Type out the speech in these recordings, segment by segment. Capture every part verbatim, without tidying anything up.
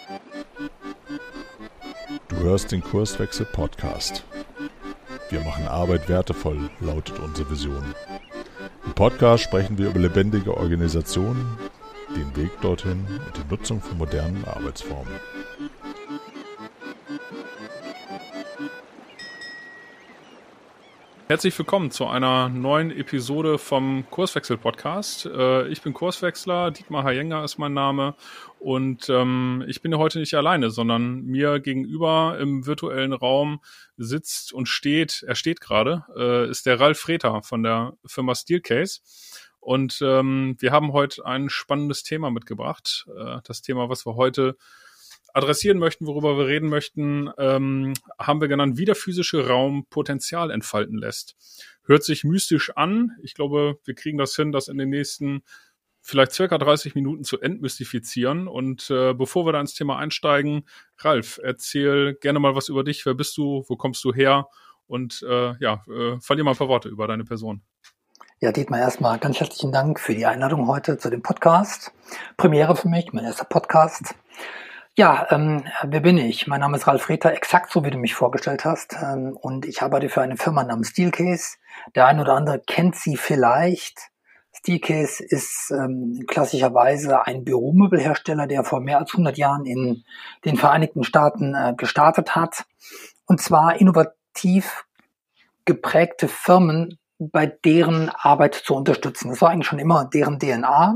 Du hörst den Kurswechsel-Podcast. Wir machen Arbeit wertevoll, lautet unsere Vision. Im Podcast sprechen wir über lebendige Organisationen, den Weg dorthin und die Nutzung von modernen Arbeitsformen. Herzlich willkommen zu einer neuen Episode vom Kurswechsel-Podcast. Ich bin Kurswechsler, Dietmar Hayenga ist mein Name und ähm, ich bin heute nicht alleine, sondern mir gegenüber im virtuellen Raum sitzt und steht, er steht gerade, äh, ist der Ralf Freter von der Firma Steelcase. Und ähm, wir haben heute ein spannendes Thema mitgebracht. Äh, das Thema, was wir heute adressieren möchten, worüber wir reden möchten, ähm, haben wir genannt, wie der physische Raum Potenzial entfalten lässt. Hört sich mystisch an. Ich glaube, wir kriegen das hin, das in den nächsten vielleicht circa dreißig Minuten zu entmystifizieren. Und äh, bevor wir da ins Thema einsteigen, Ralf, erzähl gerne mal was über dich. Wer bist du? Wo kommst du her? Und äh, ja, äh, verlier mal ein paar Worte über deine Person. Ja, Dietmar, erstmal ganz herzlichen Dank für die Einladung heute zu dem Podcast. Premiere für mich, mein erster Podcast. Ja, ähm, wer bin ich? Mein Name ist Ralf Freter, exakt so wie du mich vorgestellt hast. Ähm, und ich arbeite für eine Firma namens Steelcase. Der eine oder andere kennt sie vielleicht. Steelcase ist ähm, klassischerweise ein Büromöbelhersteller, der vor mehr als hundert Jahren in den Vereinigten Staaten äh, gestartet hat. Und zwar innovativ geprägte Firmen bei deren Arbeit zu unterstützen. Das war eigentlich schon immer deren D N A.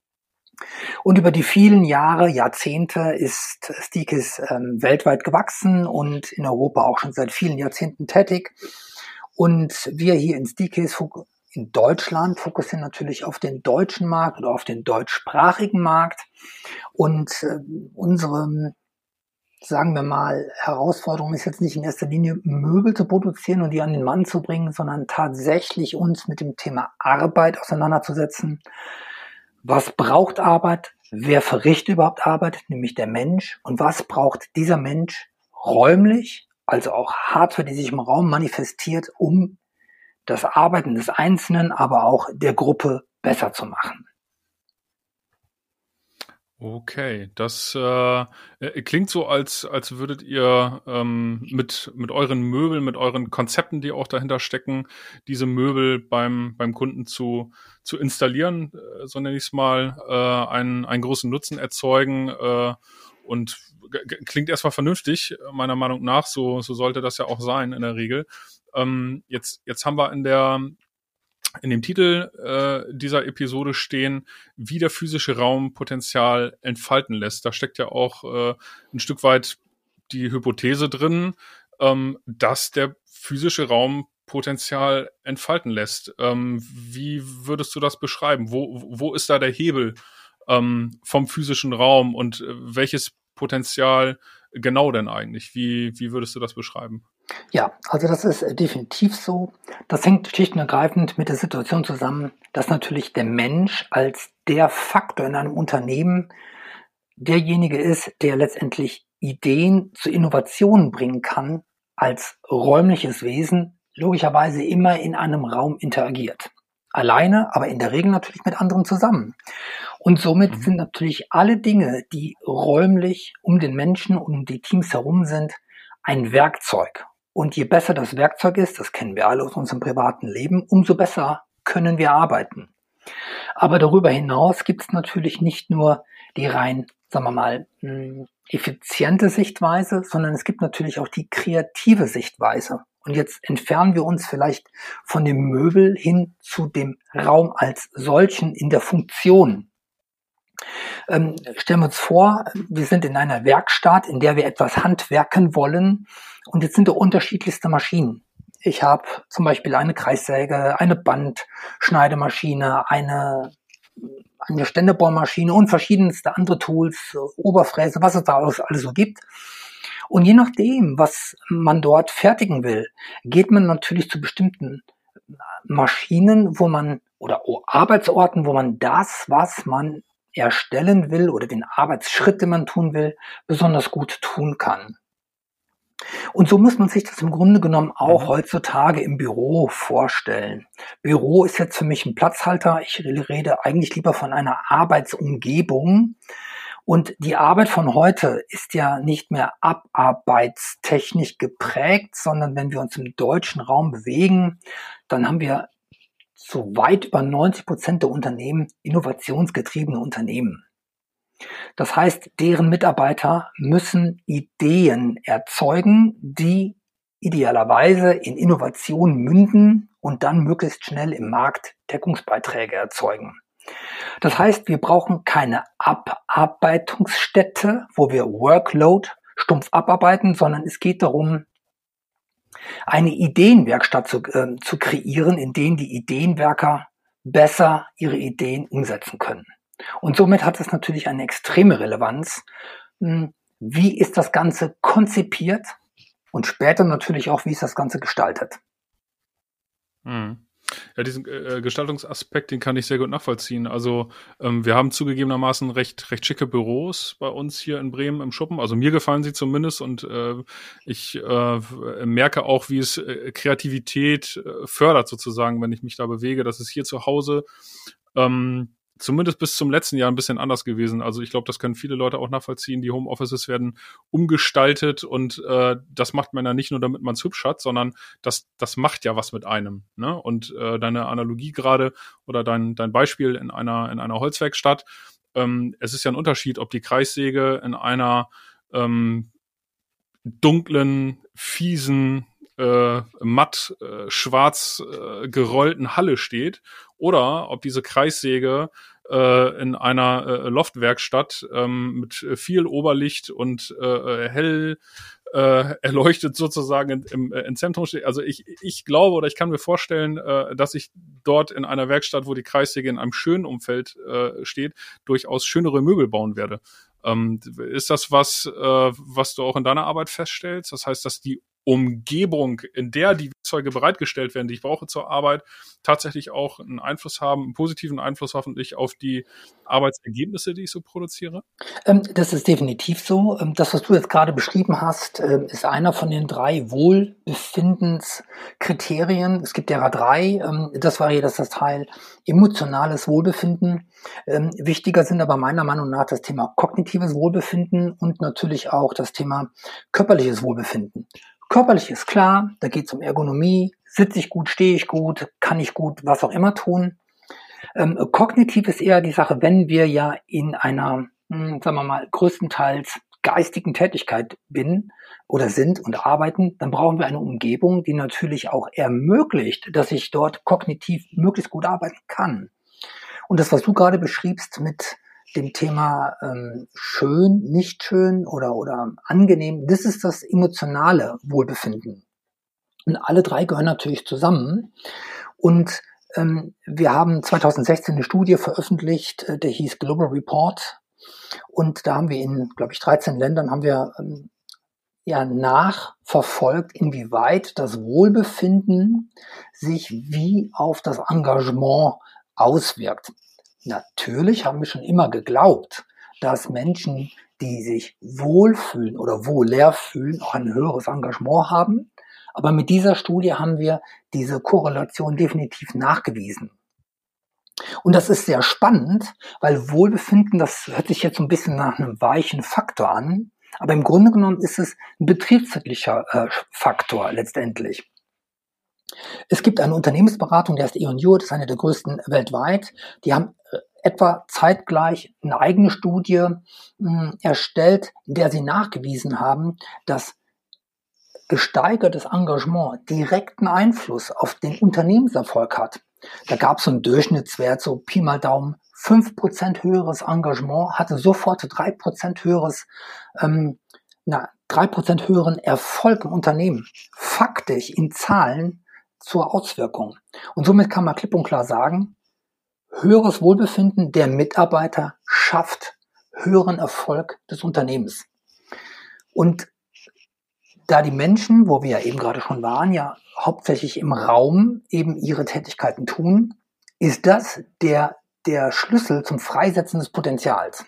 Und über die vielen Jahre, Jahrzehnte ist Steelcase ähm, weltweit gewachsen und in Europa auch schon seit vielen Jahrzehnten tätig. Und wir hier in Steelcase in Deutschland fokussieren natürlich auf den deutschen Markt oder auf den deutschsprachigen Markt. Und äh, unsere, sagen wir mal, Herausforderung ist jetzt nicht in erster Linie Möbel zu produzieren und die an den Mann zu bringen, sondern tatsächlich uns mit dem Thema Arbeit auseinanderzusetzen. Was braucht Arbeit? Wer verrichtet überhaupt Arbeit? Nämlich der Mensch. Und was braucht dieser Mensch räumlich, also auch Hardware, die sich im Raum manifestiert, um das Arbeiten des Einzelnen, aber auch der Gruppe besser zu machen? Okay, das äh, klingt so, als als würdet ihr ähm, mit mit euren Möbeln, mit euren Konzepten, die auch dahinter stecken, diese Möbel beim beim Kunden zu zu installieren, äh, so nenne ich es mal, äh, einen einen großen Nutzen erzeugen äh, und g- klingt erstmal vernünftig, meiner Meinung nach. So so sollte das ja auch sein in der Regel. Ähm, jetzt jetzt haben wir in der in dem Titel äh, dieser Episode stehen, wie der physische Raum Potenzial entfalten lässt. Da steckt ja auch äh, ein Stück weit die Hypothese drin, ähm, dass der physische Raum Potenzial entfalten lässt. Ähm, wie würdest du das beschreiben? Wo, wo ist da der Hebel ähm, vom physischen Raum und äh, welches Potenzial genau denn eigentlich? Wie, wie würdest du das beschreiben? Ja, also das ist definitiv so. Das hängt schlicht und ergreifend mit der Situation zusammen, dass natürlich der Mensch als der Faktor in einem Unternehmen derjenige ist, der letztendlich Ideen zu Innovationen bringen kann, als räumliches Wesen logischerweise immer in einem Raum interagiert. Alleine, aber in der Regel natürlich mit anderen zusammen. Und somit mhm. sind natürlich alle Dinge, die räumlich um den Menschen, um die Teams herum sind, ein Werkzeug. Und je besser das Werkzeug ist, das kennen wir alle aus unserem privaten Leben, umso besser können wir arbeiten. Aber darüber hinaus gibt es natürlich nicht nur die rein, sagen wir mal, effiziente Sichtweise, sondern es gibt natürlich auch die kreative Sichtweise. Und jetzt entfernen wir uns vielleicht von dem Möbel hin zu dem Raum als solchen in der Funktion. Ähm, stellen wir uns vor, wir sind in einer Werkstatt, in der wir etwas handwerken wollen und jetzt sind da unterschiedlichste Maschinen. Ich habe zum Beispiel eine Kreissäge, eine Bandschneidemaschine, eine, eine Ständebohrmaschine und verschiedenste andere Tools, Oberfräse, was es da alles, alles so gibt. Und je nachdem, was man dort fertigen will, geht man natürlich zu bestimmten Maschinen, wo man oder Arbeitsorten, wo man das, was man erstellen will oder den Arbeitsschritt, den man tun will, besonders gut tun kann. Und so muss man sich das im Grunde genommen auch heutzutage im Büro vorstellen. Büro ist jetzt für mich ein Platzhalter. Ich rede eigentlich lieber von einer Arbeitsumgebung. Und die Arbeit von heute ist ja nicht mehr abarbeitstechnisch geprägt, sondern wenn wir uns im deutschen Raum bewegen, dann haben wir so weit über neunzig Prozent der Unternehmen innovationsgetriebene Unternehmen. Das heißt, deren Mitarbeiter müssen Ideen erzeugen, die idealerweise in Innovation münden und dann möglichst schnell im Markt Deckungsbeiträge erzeugen. Das heißt, wir brauchen keine Abarbeitungsstätte, wo wir Workload stumpf abarbeiten, sondern es geht darum, eine Ideenwerkstatt zu, äh, zu kreieren, in denen die Ideenwerker besser ihre Ideen umsetzen können. Und somit hat es natürlich eine extreme Relevanz. Wie ist das Ganze konzipiert? Und später natürlich auch, wie ist das Ganze gestaltet? Hm. Ja, diesen äh, Gestaltungsaspekt, den kann ich sehr gut nachvollziehen. Also ähm, wir haben zugegebenermaßen recht recht schicke Büros bei uns hier in Bremen im Schuppen. Also mir gefallen sie zumindest und äh, ich äh, merke auch, wie es äh, Kreativität äh, fördert sozusagen, wenn ich mich da bewege. Das ist hier zu Hause ähm, zumindest bis zum letzten Jahr ein bisschen anders gewesen. Also ich glaube, das können viele Leute auch nachvollziehen. Die Homeoffices werden umgestaltet und äh, das macht man ja nicht nur, damit man es hübsch hat, sondern das das macht ja was mit einem. Ne? Und äh, deine Analogie gerade oder dein dein Beispiel in einer in einer Holzwerkstatt, ähm, es ist ja ein Unterschied, ob die Kreissäge in einer ähm, dunklen, fiesen, äh, matt, äh, schwarz äh, gerollten Halle steht oder ob diese Kreissäge äh, in einer äh, Loftwerkstatt ähm, mit viel Oberlicht und äh, hell äh, erleuchtet sozusagen in, im, äh, im Zentrum steht. Also ich, ich glaube oder ich kann mir vorstellen, äh, dass ich dort in einer Werkstatt, wo die Kreissäge in einem schönen Umfeld äh, steht, durchaus schönere Möbel bauen werde. Ähm, ist das was, äh, was du auch in deiner Arbeit feststellst? Das heißt, dass die Umgebung, in der die Werkzeuge bereitgestellt werden, die ich brauche zur Arbeit, tatsächlich auch einen Einfluss haben, einen positiven Einfluss hoffentlich auf die Arbeitsergebnisse, die ich so produziere? Ähm, das ist definitiv so. Ähm, das, was du jetzt gerade beschrieben hast, ähm, ist einer von den drei Wohlbefindenskriterien. Es gibt ja drei. Ähm, das war ja das, das Teil emotionales Wohlbefinden. Ähm, wichtiger sind aber meiner Meinung nach das Thema kognitives Wohlbefinden und natürlich auch das Thema körperliches Wohlbefinden. Körperlich ist klar, da geht es um Ergonomie, sitze ich gut, stehe ich gut, kann ich gut, was auch immer tun. Ähm, kognitiv ist eher die Sache, wenn wir ja in einer, mh, sagen wir mal, größtenteils geistigen Tätigkeit bin oder sind und arbeiten, dann brauchen wir eine Umgebung, die natürlich auch ermöglicht, dass ich dort kognitiv möglichst gut arbeiten kann. Und das, was du gerade beschriebst mit dem Thema ähm, schön, nicht schön oder, oder angenehm, das ist das emotionale Wohlbefinden. Und alle drei gehören natürlich zusammen. Und ähm, wir haben zwanzig sechzehn eine Studie veröffentlicht, äh, der hieß Global Report. Und da haben wir in, glaube ich, dreizehn Ländern haben wir ähm, ja nachverfolgt, inwieweit das Wohlbefinden sich wie auf das Engagement auswirkt. Natürlich haben wir schon immer geglaubt, dass Menschen, die sich wohlfühlen oder wohler fühlen, auch ein höheres Engagement haben. Aber mit dieser Studie haben wir diese Korrelation definitiv nachgewiesen. Und das ist sehr spannend, weil Wohlbefinden, das hört sich jetzt so ein bisschen nach einem weichen Faktor an, aber im Grunde genommen ist es ein betriebswirtschaftlicher äh, Faktor letztendlich. Es gibt eine Unternehmensberatung, die heißt E und U, das ist eine der größten weltweit. Die haben etwa zeitgleich eine eigene Studie mh, erstellt, in der sie nachgewiesen haben, dass gesteigertes Engagement direkten Einfluss auf den Unternehmenserfolg hat. Da gab es so einen Durchschnittswert, so Pi mal Daumen, fünf Prozent höheres Engagement hatte sofort drei Prozent höheres, ähm, na, drei Prozent höheren Erfolg im Unternehmen. Faktisch in Zahlen zur Auswirkung. Und somit kann man klipp und klar sagen, höheres Wohlbefinden der Mitarbeiter schafft höheren Erfolg des Unternehmens. Und da die Menschen, wo wir ja eben gerade schon waren, ja hauptsächlich im Raum eben ihre Tätigkeiten tun, ist das der, der Schlüssel zum Freisetzen des Potenzials.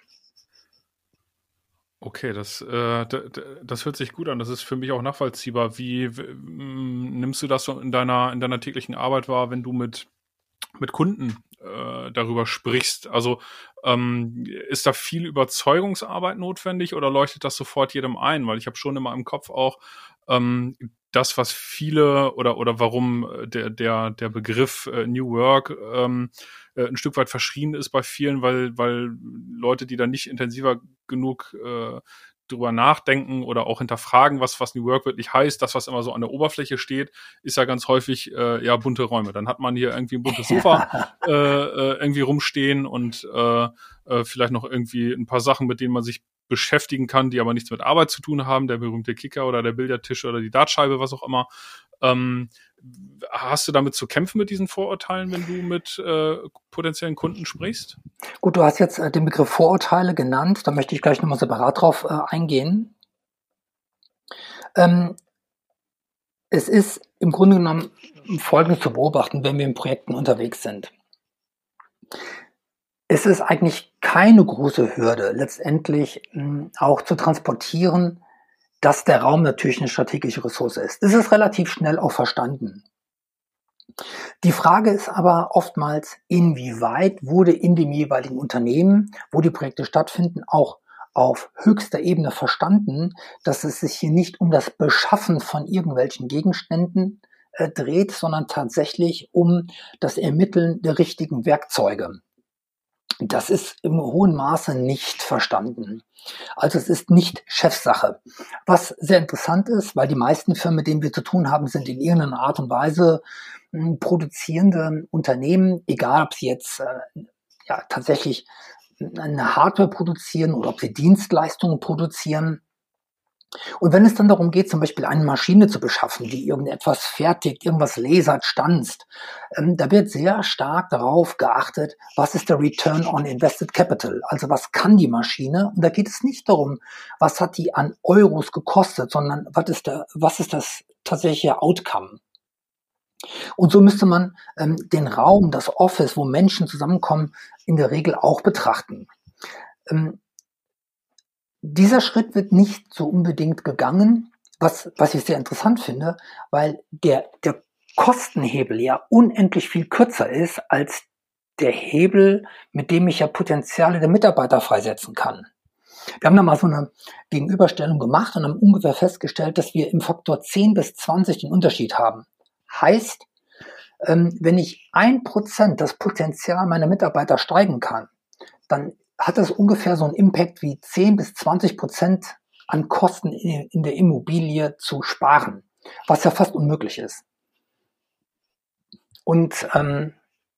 Okay, das, äh, d- d- das hört sich gut an. Das ist für mich auch nachvollziehbar. Wie w- m, nimmst du das so in deiner, in deiner täglichen Arbeit wahr, wenn du mit, mit Kunden äh, darüber sprichst. Also ähm, ist da viel Überzeugungsarbeit notwendig oder leuchtet das sofort jedem ein? Weil ich habe schon immer im Kopf auch ähm, das, was viele oder oder warum der der der Begriff äh, New Work ähm, äh, ein Stück weit verschrien ist bei vielen, weil weil Leute, die da nicht intensiver genug äh, drüber nachdenken oder auch hinterfragen, was was New Work wirklich heißt. Das, was immer so an der Oberfläche steht, ist ja ganz häufig äh, ja bunte Räume. Dann hat man hier irgendwie ein buntes Sofa äh, äh, irgendwie rumstehen und äh, äh, vielleicht noch irgendwie ein paar Sachen, mit denen man sich beschäftigen kann, die aber nichts mit Arbeit zu tun haben, der berühmte Kicker oder der Billardtisch oder die Dartscheibe, was auch immer. Ähm, hast du damit zu kämpfen mit diesen Vorurteilen, wenn du mit äh, potenziellen Kunden sprichst? Gut, du hast jetzt äh, den Begriff Vorurteile genannt, da möchte ich gleich nochmal separat drauf äh, eingehen. Ähm, es ist im Grunde genommen Folgendes zu beobachten, wenn wir in Projekten unterwegs sind. Es ist eigentlich keine große Hürde, letztendlich mh, auch zu transportieren, dass der Raum natürlich eine strategische Ressource ist. Es ist relativ schnell auch verstanden. Die Frage ist aber oftmals, inwieweit wurde in dem jeweiligen Unternehmen, wo die Projekte stattfinden, auch auf höchster Ebene verstanden, dass es sich hier nicht um das Beschaffen von irgendwelchen Gegenständen äh, dreht, sondern tatsächlich um das Ermitteln der richtigen Werkzeuge. Das ist im hohen Maße nicht verstanden. Also es ist nicht Chefsache. Was sehr interessant ist, weil die meisten Firmen, mit denen wir zu tun haben, sind in irgendeiner Art und Weise mh, produzierende Unternehmen, egal ob sie jetzt äh, ja, tatsächlich eine Hardware produzieren oder ob sie Dienstleistungen produzieren. Und wenn es dann darum geht, zum Beispiel eine Maschine zu beschaffen, die irgendetwas fertigt, irgendwas lasert, stanzt, ähm, da wird sehr stark darauf geachtet, was ist der Return on Invested Capital, also was kann die Maschine? Und da geht es nicht darum, was hat die an Euros gekostet, sondern was ist, der, was ist das tatsächliche Outcome? Und so müsste man ähm, den Raum, das Office, wo Menschen zusammenkommen, in der Regel auch betrachten. Ähm, Dieser Schritt wird nicht so unbedingt gegangen, was, was ich sehr interessant finde, weil der, der Kostenhebel ja unendlich viel kürzer ist als der Hebel, mit dem ich ja Potenziale der Mitarbeiter freisetzen kann. Wir haben da mal so eine Gegenüberstellung gemacht und haben ungefähr festgestellt, dass wir im Faktor zehn bis zwanzig den Unterschied haben. Heißt, wenn ich ein Prozent das Potenzial meiner Mitarbeiter steigern kann, dann hat das ungefähr so einen Impact wie zehn bis zwanzig Prozent an Kosten in der Immobilie zu sparen, was ja fast unmöglich ist. Und ähm,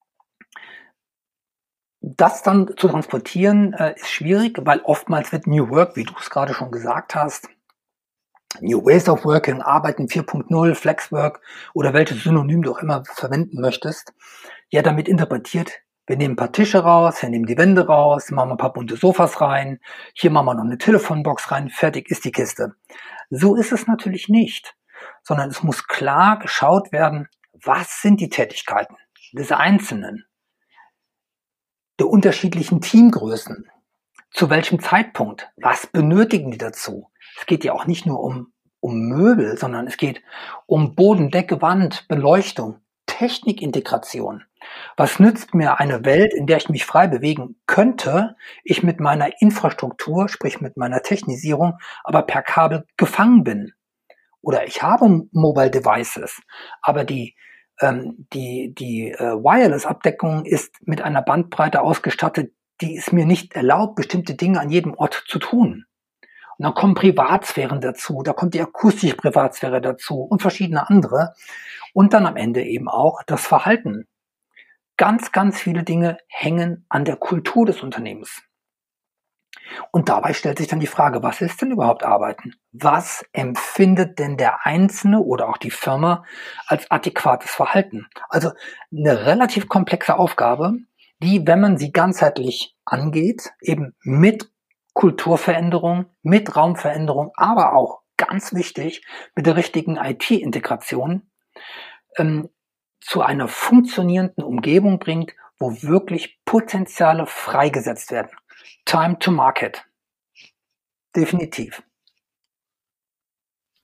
das dann zu transportieren äh, ist schwierig, weil oftmals wird New Work, wie du es gerade schon gesagt hast, New Ways of Working, Arbeiten vier Punkt null, Flexwork oder welches Synonym du auch immer verwenden möchtest, ja damit interpretiert, wir nehmen ein paar Tische raus, wir nehmen die Wände raus, machen ein paar bunte Sofas rein, hier machen wir noch eine Telefonbox rein, fertig ist die Kiste. So ist es natürlich nicht, sondern es muss klar geschaut werden, was sind die Tätigkeiten des Einzelnen, der unterschiedlichen Teamgrößen, zu welchem Zeitpunkt, was benötigen die dazu. Es geht ja auch nicht nur um, um Möbel, sondern es geht um Boden, Decke, Wand, Beleuchtung, Technikintegration. Was nützt mir eine Welt, in der ich mich frei bewegen könnte, ich mit meiner Infrastruktur, sprich mit meiner Technisierung, aber per Kabel gefangen bin? Oder ich habe Mobile Devices, aber die, ähm, die, die äh, Wireless-Abdeckung ist mit einer Bandbreite ausgestattet, die es mir nicht erlaubt, bestimmte Dinge an jedem Ort zu tun. Und dann kommen Privatsphären dazu, da kommt die akustische Privatsphäre dazu und verschiedene andere. Und dann am Ende eben auch das Verhalten. Ganz, ganz viele Dinge hängen an der Kultur des Unternehmens. Und dabei stellt sich dann die Frage, was ist denn überhaupt Arbeiten? Was empfindet denn der Einzelne oder auch die Firma als adäquates Verhalten? Also eine relativ komplexe Aufgabe, die, wenn man sie ganzheitlich angeht, eben mit Kulturveränderung, mit Raumveränderung, aber auch ganz wichtig, mit der richtigen I T-Integration, ähm, zu einer funktionierenden Umgebung bringt, wo wirklich Potenziale freigesetzt werden. Time to market. Definitiv.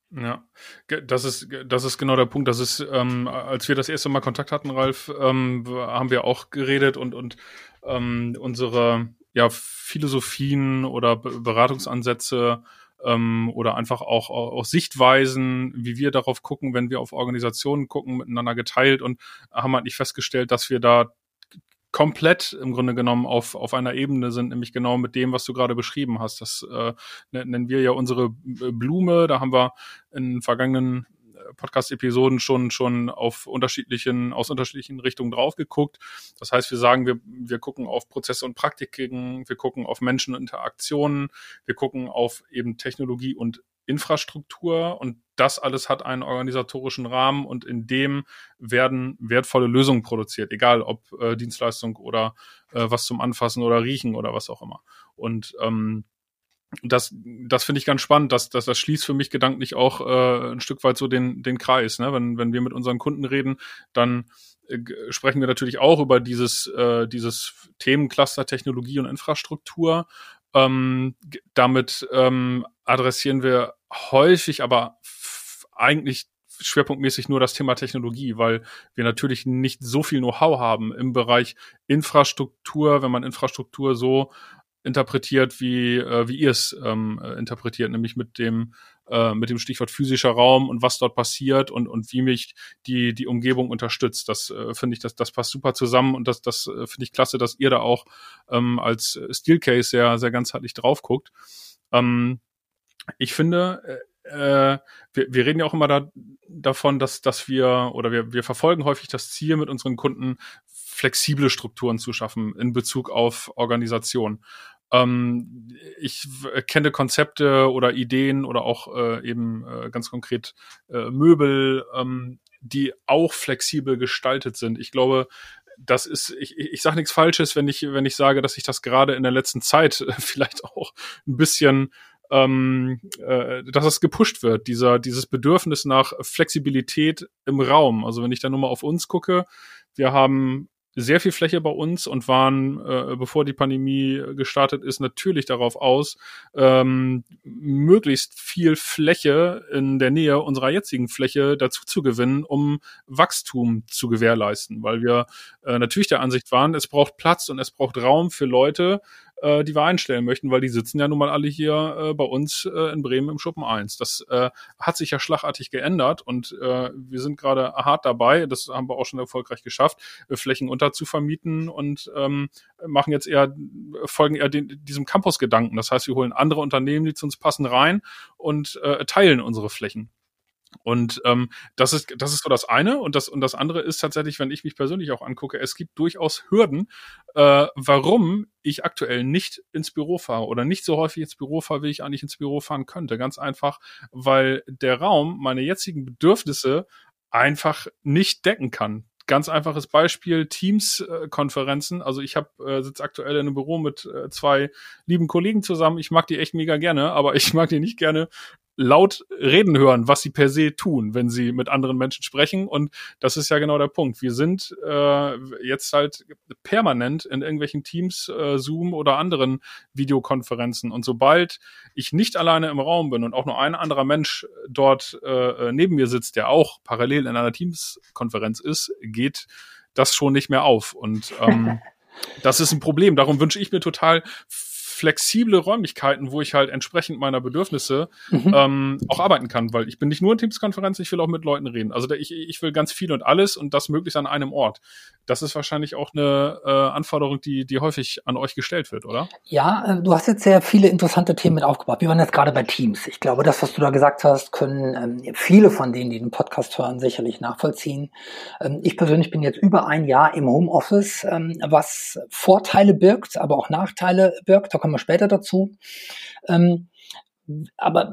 Ja, das ist das ist genau der Punkt. Das ist, ähm, als wir das erste Mal Kontakt hatten, Ralf, ähm, haben wir auch geredet und und ähm, unsere ja Philosophien oder Beratungsansätze ähm, oder einfach auch, auch auch Sichtweisen, wie wir darauf gucken, wenn wir auf Organisationen gucken, miteinander geteilt und haben halt nicht festgestellt, dass wir da komplett im Grunde genommen auf auf einer Ebene sind, nämlich genau mit dem, was du gerade beschrieben hast. Das äh, nennen wir ja unsere Blume. Da haben wir in vergangenen Podcast-Episoden schon schon auf unterschiedlichen aus unterschiedlichen Richtungen drauf geguckt. Das heißt, wir sagen, wir wir gucken auf Prozesse und Praktiken, wir gucken auf Menschen und Interaktionen, wir gucken auf eben Technologie und Infrastruktur und das alles hat einen organisatorischen Rahmen und in dem werden wertvolle Lösungen produziert, egal ob äh, Dienstleistung oder äh, was zum Anfassen oder Riechen oder was auch immer. Und ähm, das, das finde ich ganz spannend, dass, dass das schließt für mich gedanklich auch äh, ein Stück weit so den, den Kreis. Ne? Wenn, wenn wir mit unseren Kunden reden, dann äh, sprechen wir natürlich auch über dieses, äh, dieses Themencluster Technologie und Infrastruktur. Ähm, damit ähm, adressieren wir häufig, aber f- eigentlich schwerpunktmäßig nur das Thema Technologie, weil wir natürlich nicht so viel Know-how haben im Bereich Infrastruktur, wenn man Infrastruktur so interpretiert, wie äh, wie ihr es ähm, äh, interpretiert, nämlich mit dem äh, mit dem Stichwort physischer Raum und was dort passiert und und wie mich die die Umgebung unterstützt. Das äh, finde ich, das das passt super zusammen und das das äh, finde ich klasse, dass ihr da auch ähm, als Steelcase sehr sehr ganzheitlich drauf guckt. Ähm, ich finde äh, wir, wir reden ja auch immer da, davon, dass, dass wir oder wir, wir verfolgen häufig das Ziel, mit unseren Kunden flexible Strukturen zu schaffen in Bezug auf Organisation. Ähm, ich w- kenne Konzepte oder Ideen oder auch äh, eben äh, ganz konkret äh, Möbel, ähm, die auch flexibel gestaltet sind. Ich glaube, das ist, ich, ich sage nichts Falsches, wenn ich, wenn ich sage, dass ich das gerade in der letzten Zeit äh, vielleicht auch ein bisschen ähm, äh, dass es gepusht wird, dieser, dieses Bedürfnis nach Flexibilität im Raum. Also wenn ich da nur mal auf uns gucke, wir haben sehr viel Fläche bei uns und waren, äh, bevor die Pandemie gestartet ist, natürlich darauf aus, ähm, möglichst viel Fläche in der Nähe unserer jetzigen Fläche dazu zu gewinnen, um Wachstum zu gewährleisten, weil wir äh, natürlich der Ansicht waren, es braucht Platz und es braucht Raum für Leute, äh, die wir einstellen möchten, weil die sitzen ja nun mal alle hier äh, bei uns äh, in Bremen im Schuppen eins. Das äh, hat sich ja schlagartig geändert und äh, wir sind gerade hart dabei, das haben wir auch schon erfolgreich geschafft, äh, Flächen unterzuvermieten und ähm, machen jetzt eher, folgen eher den, diesem Campus-Gedanken. Das heißt, wir holen andere Unternehmen, die zu uns passen, rein und äh, teilen unsere Flächen. Und ähm, das ist das ist so das eine und das und das andere ist tatsächlich, wenn ich mich persönlich auch angucke, es gibt durchaus Hürden, äh, warum ich aktuell nicht ins Büro fahre oder nicht so häufig ins Büro fahre, wie ich eigentlich ins Büro fahren könnte. Ganz einfach, weil der Raum meine jetzigen Bedürfnisse einfach nicht decken kann. Ganz einfaches Beispiel, Teams-Konferenzen. Also ich habe äh, sitze aktuell in einem Büro mit äh, zwei lieben Kollegen zusammen. Ich mag die echt mega gerne, aber ich mag die nicht gerne laut reden hören, was sie per se tun, wenn sie mit anderen Menschen sprechen. Und das ist ja genau der Punkt. Wir sind äh, jetzt halt permanent in irgendwelchen Teams, äh, Zoom oder anderen Videokonferenzen. Und sobald ich nicht alleine im Raum bin und auch nur ein anderer Mensch dort äh, neben mir sitzt, der auch parallel in einer Teams-Konferenz ist, geht das schon nicht mehr auf. Und ähm, das ist ein Problem. Darum wünsche ich mir total flexible Räumlichkeiten, wo ich halt entsprechend meiner Bedürfnisse mhm. ähm, auch arbeiten kann, weil ich bin nicht nur in Teams-Konferenzen, ich will auch mit Leuten reden. Also da, ich, ich will ganz viel und alles und das möglichst an einem Ort. Das ist wahrscheinlich auch eine äh, Anforderung, die, die häufig an euch gestellt wird, oder? Ja, äh, du hast jetzt sehr viele interessante Themen mit aufgebaut. Wir waren jetzt gerade bei Teams. Ich glaube, das, was du da gesagt hast, können ähm, viele von denen, die den Podcast hören, sicherlich nachvollziehen. Ähm, ich persönlich bin jetzt über ein Jahr im Homeoffice, ähm, was Vorteile birgt, aber auch Nachteile birgt. Da kommen wir später dazu. Ähm, aber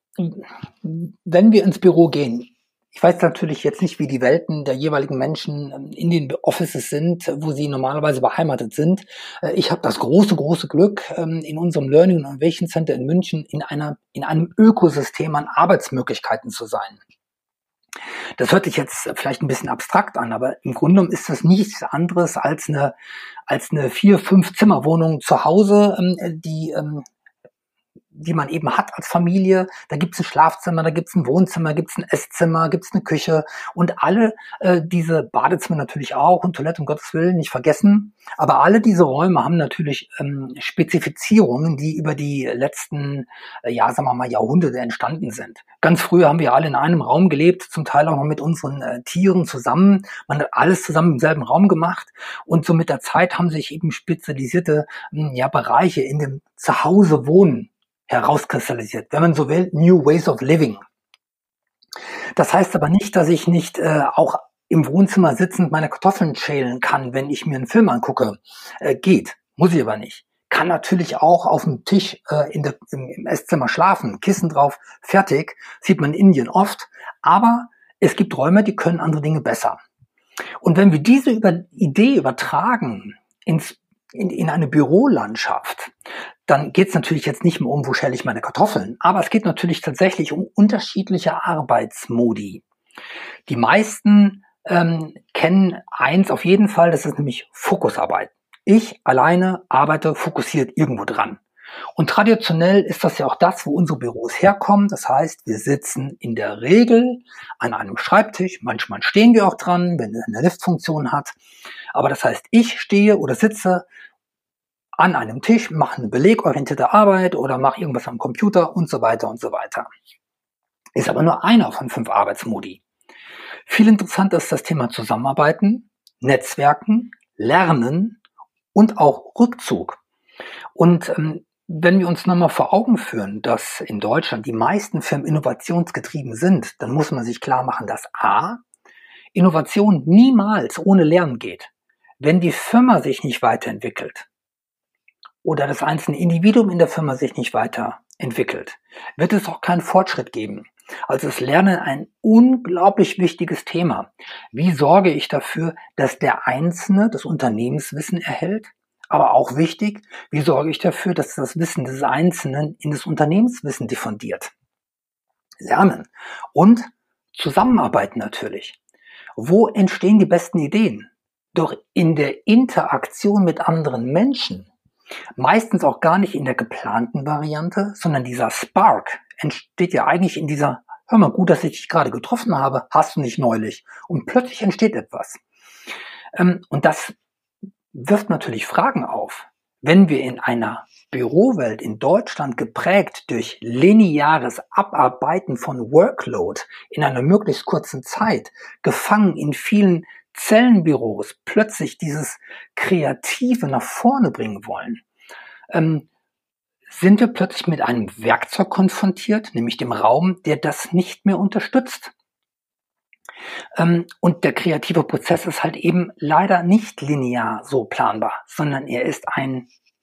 wenn wir ins Büro gehen, ich weiß natürlich jetzt nicht, wie die Welten der jeweiligen Menschen in den Offices sind, wo sie normalerweise beheimatet sind. Ich habe das große, große Glück, in unserem Learning and Innovation Center in München in einer, in einem Ökosystem an Arbeitsmöglichkeiten zu sein. Das hört sich jetzt vielleicht ein bisschen abstrakt an, aber im Grunde genommen ist das nichts anderes als eine, als eine vier-, fünf Zimmerwohnung zu Hause, die die man eben hat als Familie. Da gibt es ein Schlafzimmer, da gibt es ein Wohnzimmer, gibt es ein Esszimmer, gibt es eine Küche und alle äh, diese Badezimmer natürlich auch und Toilette, um Gottes Willen, nicht vergessen. Aber alle diese Räume haben natürlich ähm, Spezifizierungen, die über die letzten, äh, ja, sagen wir mal, Jahrhunderte entstanden sind. Ganz früher haben wir alle in einem Raum gelebt, zum Teil auch noch mit unseren äh, Tieren zusammen. Man hat alles zusammen im selben Raum gemacht und so mit der Zeit haben sich eben spezialisierte mh, ja, Bereiche in dem Zuhause-Wohnen herauskristallisiert, wenn man so will, New Ways of Living. Das heißt aber nicht, dass ich nicht äh, auch im Wohnzimmer sitzend meine Kartoffeln schälen kann, wenn ich mir einen Film angucke. Äh, geht, muss ich aber nicht. Kann natürlich auch auf dem Tisch äh, in der, im, im Esszimmer schlafen, Kissen drauf, fertig. Sieht man in Indien oft. Aber es gibt Räume, die können andere Dinge besser. Und wenn wir diese über Idee übertragen ins, in, in eine Bürolandschaft, dann geht es natürlich jetzt nicht mehr um, wo schäle ich meine Kartoffeln, aber es geht natürlich tatsächlich um unterschiedliche Arbeitsmodi. Die meisten ähm, kennen eins auf jeden Fall, das ist nämlich Fokusarbeit. Ich alleine arbeite fokussiert irgendwo dran. Und traditionell ist das ja auch das, wo unsere Büros herkommen. Das heißt, wir sitzen in der Regel an einem Schreibtisch. Manchmal stehen wir auch dran, wenn es eine Liftfunktion hat. Aber das heißt, ich stehe oder sitze an einem Tisch, mache eine belegorientierte Arbeit oder mache irgendwas am Computer und so weiter und so weiter. Ist aber nur einer von fünf Arbeitsmodi. Viel interessanter ist das Thema Zusammenarbeiten, Netzwerken, Lernen und auch Rückzug. Und ähm, wenn wir uns nochmal vor Augen führen, dass in Deutschland die meisten Firmen innovationsgetrieben sind, dann muss man sich klar machen, dass A, Innovation niemals ohne Lernen geht. Wenn die Firma sich nicht weiterentwickelt oder das einzelne Individuum in der Firma sich nicht weiterentwickelt, wird es auch keinen Fortschritt geben. Also ist Lernen ein unglaublich wichtiges Thema. Wie sorge ich dafür, dass der Einzelne das Unternehmenswissen erhält? Aber auch wichtig, wie sorge ich dafür, dass das Wissen des Einzelnen in das Unternehmenswissen diffundiert? Lernen und Zusammenarbeiten natürlich. Wo entstehen die besten Ideen? Doch in der Interaktion mit anderen Menschen. Meistens auch gar nicht in der geplanten Variante, sondern dieser Spark entsteht ja eigentlich in dieser, hör mal, gut, dass ich dich gerade getroffen habe, hast du nicht neulich. Und plötzlich entsteht etwas. Und das wirft natürlich Fragen auf. Wenn wir in einer Bürowelt in Deutschland geprägt durch lineares Abarbeiten von Workload in einer möglichst kurzen Zeit, gefangen in vielen Zellenbüros, plötzlich dieses Kreative nach vorne bringen wollen, ähm, sind wir plötzlich mit einem Werkzeug konfrontiert, nämlich dem Raum, der das nicht mehr unterstützt. Ähm, und der kreative Prozess ist halt eben leider nicht linear so planbar, sondern er ist ein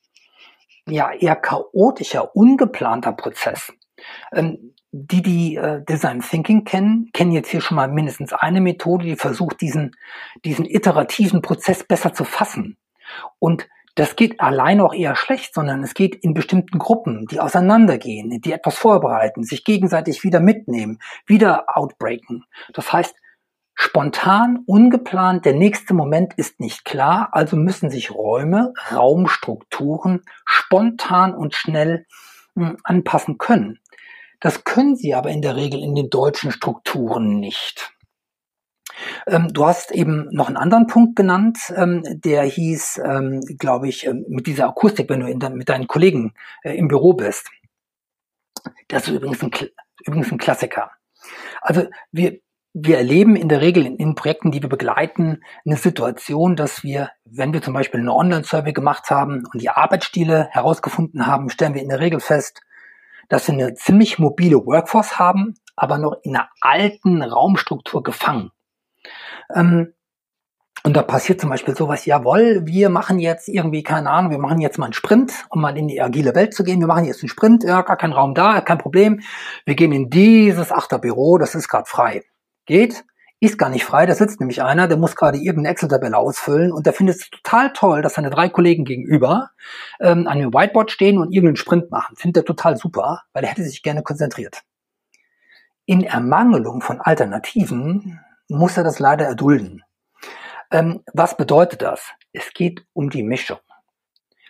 ja eher chaotischer, ungeplanter Prozess. Ähm, die, die äh, Design Thinking kennen, kennen jetzt hier schon mal mindestens eine Methode, die versucht, diesen, diesen iterativen Prozess besser zu fassen. Und das geht alleine auch eher schlecht, sondern es geht in bestimmten Gruppen, die auseinandergehen, die etwas vorbereiten, sich gegenseitig wieder mitnehmen, wieder outbreaken. Das heißt, spontan, ungeplant, der nächste Moment ist nicht klar, also müssen sich Räume, Raumstrukturen spontan und schnell mh, anpassen können. Das können sie aber in der Regel in den deutschen Strukturen nicht. Ähm, du hast eben noch einen anderen Punkt genannt, ähm, der hieß, ähm, glaube ich, ähm, mit dieser Akustik, wenn du in de- mit deinen Kollegen äh, im Büro bist. Das ist übrigens ein, übrigens ein Klassiker. Also wir Wir erleben in der Regel in, in Projekten, die wir begleiten, eine Situation, dass wir, wenn wir zum Beispiel eine Online-Survey gemacht haben und die Arbeitsstile herausgefunden haben, stellen wir in der Regel fest, dass wir eine ziemlich mobile Workforce haben, aber noch in einer alten Raumstruktur gefangen. Ähm, und da passiert zum Beispiel sowas, jawohl, wir machen jetzt irgendwie, keine Ahnung, wir machen jetzt mal einen Sprint, um mal in die agile Welt zu gehen. Wir machen jetzt einen Sprint, ja, gar kein Raum da, kein Problem. Wir gehen in dieses Achterbüro, das ist gerade frei. Geht, ist gar nicht frei, da sitzt nämlich einer, der muss gerade irgendeine Excel-Tabelle ausfüllen und der findet es total toll, dass seine drei Kollegen gegenüber ähm, an dem Whiteboard stehen und irgendeinen Sprint machen. Findet er total super, weil er hätte sich gerne konzentriert. In Ermangelung von Alternativen muss er das leider erdulden. Ähm, was bedeutet das? Es geht um die Mischung.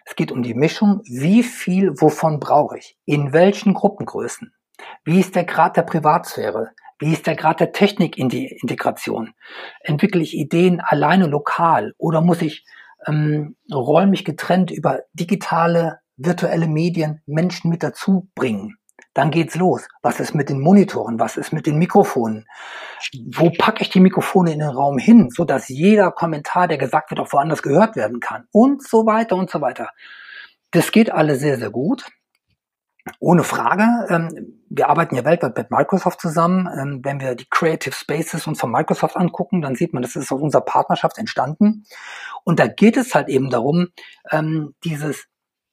Es geht um die Mischung, wie viel wovon brauche ich, in welchen Gruppengrößen, wie ist der Grad der Privatsphäre, wie ist der Grad der Technikintegration, entwickle ich Ideen alleine lokal oder muss ich ähm, räumlich getrennt über digitale, virtuelle Medien Menschen mit dazu bringen. Dann geht's los. Was ist mit den Monitoren? Was ist mit den Mikrofonen? Wo packe ich die Mikrofone in den Raum hin, so dass jeder Kommentar, der gesagt wird, auch woanders gehört werden kann? Und so weiter und so weiter. Das geht alles sehr, sehr gut. Ohne Frage. Wir arbeiten ja weltweit mit Microsoft zusammen. Wenn wir die Creative Spaces uns von Microsoft angucken, dann sieht man, das ist aus unserer Partnerschaft entstanden. Und da geht es halt eben darum, dieses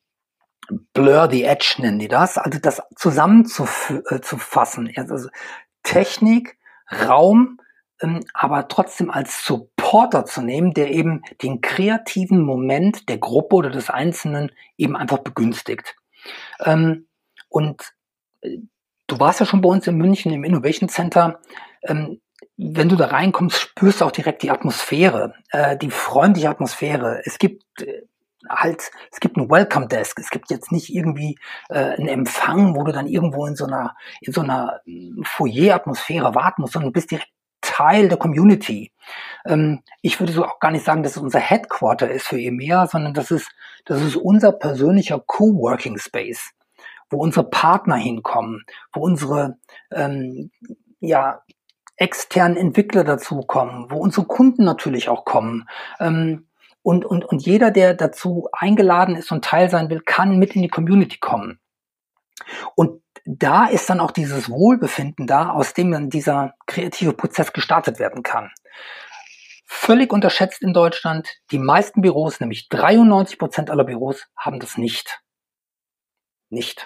Blur the Edge nennen die das, also das zusammenzufassen. Also Technik, Raum, aber trotzdem als Supporter zu nehmen, der eben den kreativen Moment der Gruppe oder des Einzelnen eben einfach begünstigt. Und du warst ja schon bei uns in München im Innovation Center. Wenn du da reinkommst, spürst du auch direkt die Atmosphäre, die freundliche Atmosphäre. Es gibt halt, es gibt ein Welcome Desk. Es gibt jetzt nicht irgendwie äh, einen Empfang, wo du dann irgendwo in so einer, in so einer Foyer-Atmosphäre warten musst, sondern du bist direkt Teil der Community. Ähm, ich würde so auch gar nicht sagen, dass es unser Headquarter ist für E M E A, sondern das ist, das ist unser persönlicher Coworking Space, wo unsere Partner hinkommen, wo unsere, ähm, ja, externen Entwickler dazukommen, wo unsere Kunden natürlich auch kommen. Ähm, Und, und, und jeder, der dazu eingeladen ist und Teil sein will, kann mit in die Community kommen. Und da ist dann auch dieses Wohlbefinden da, aus dem dann dieser kreative Prozess gestartet werden kann. Völlig unterschätzt in Deutschland. Die meisten Büros, nämlich dreiundneunzig Prozent aller Büros, haben das nicht. Nicht.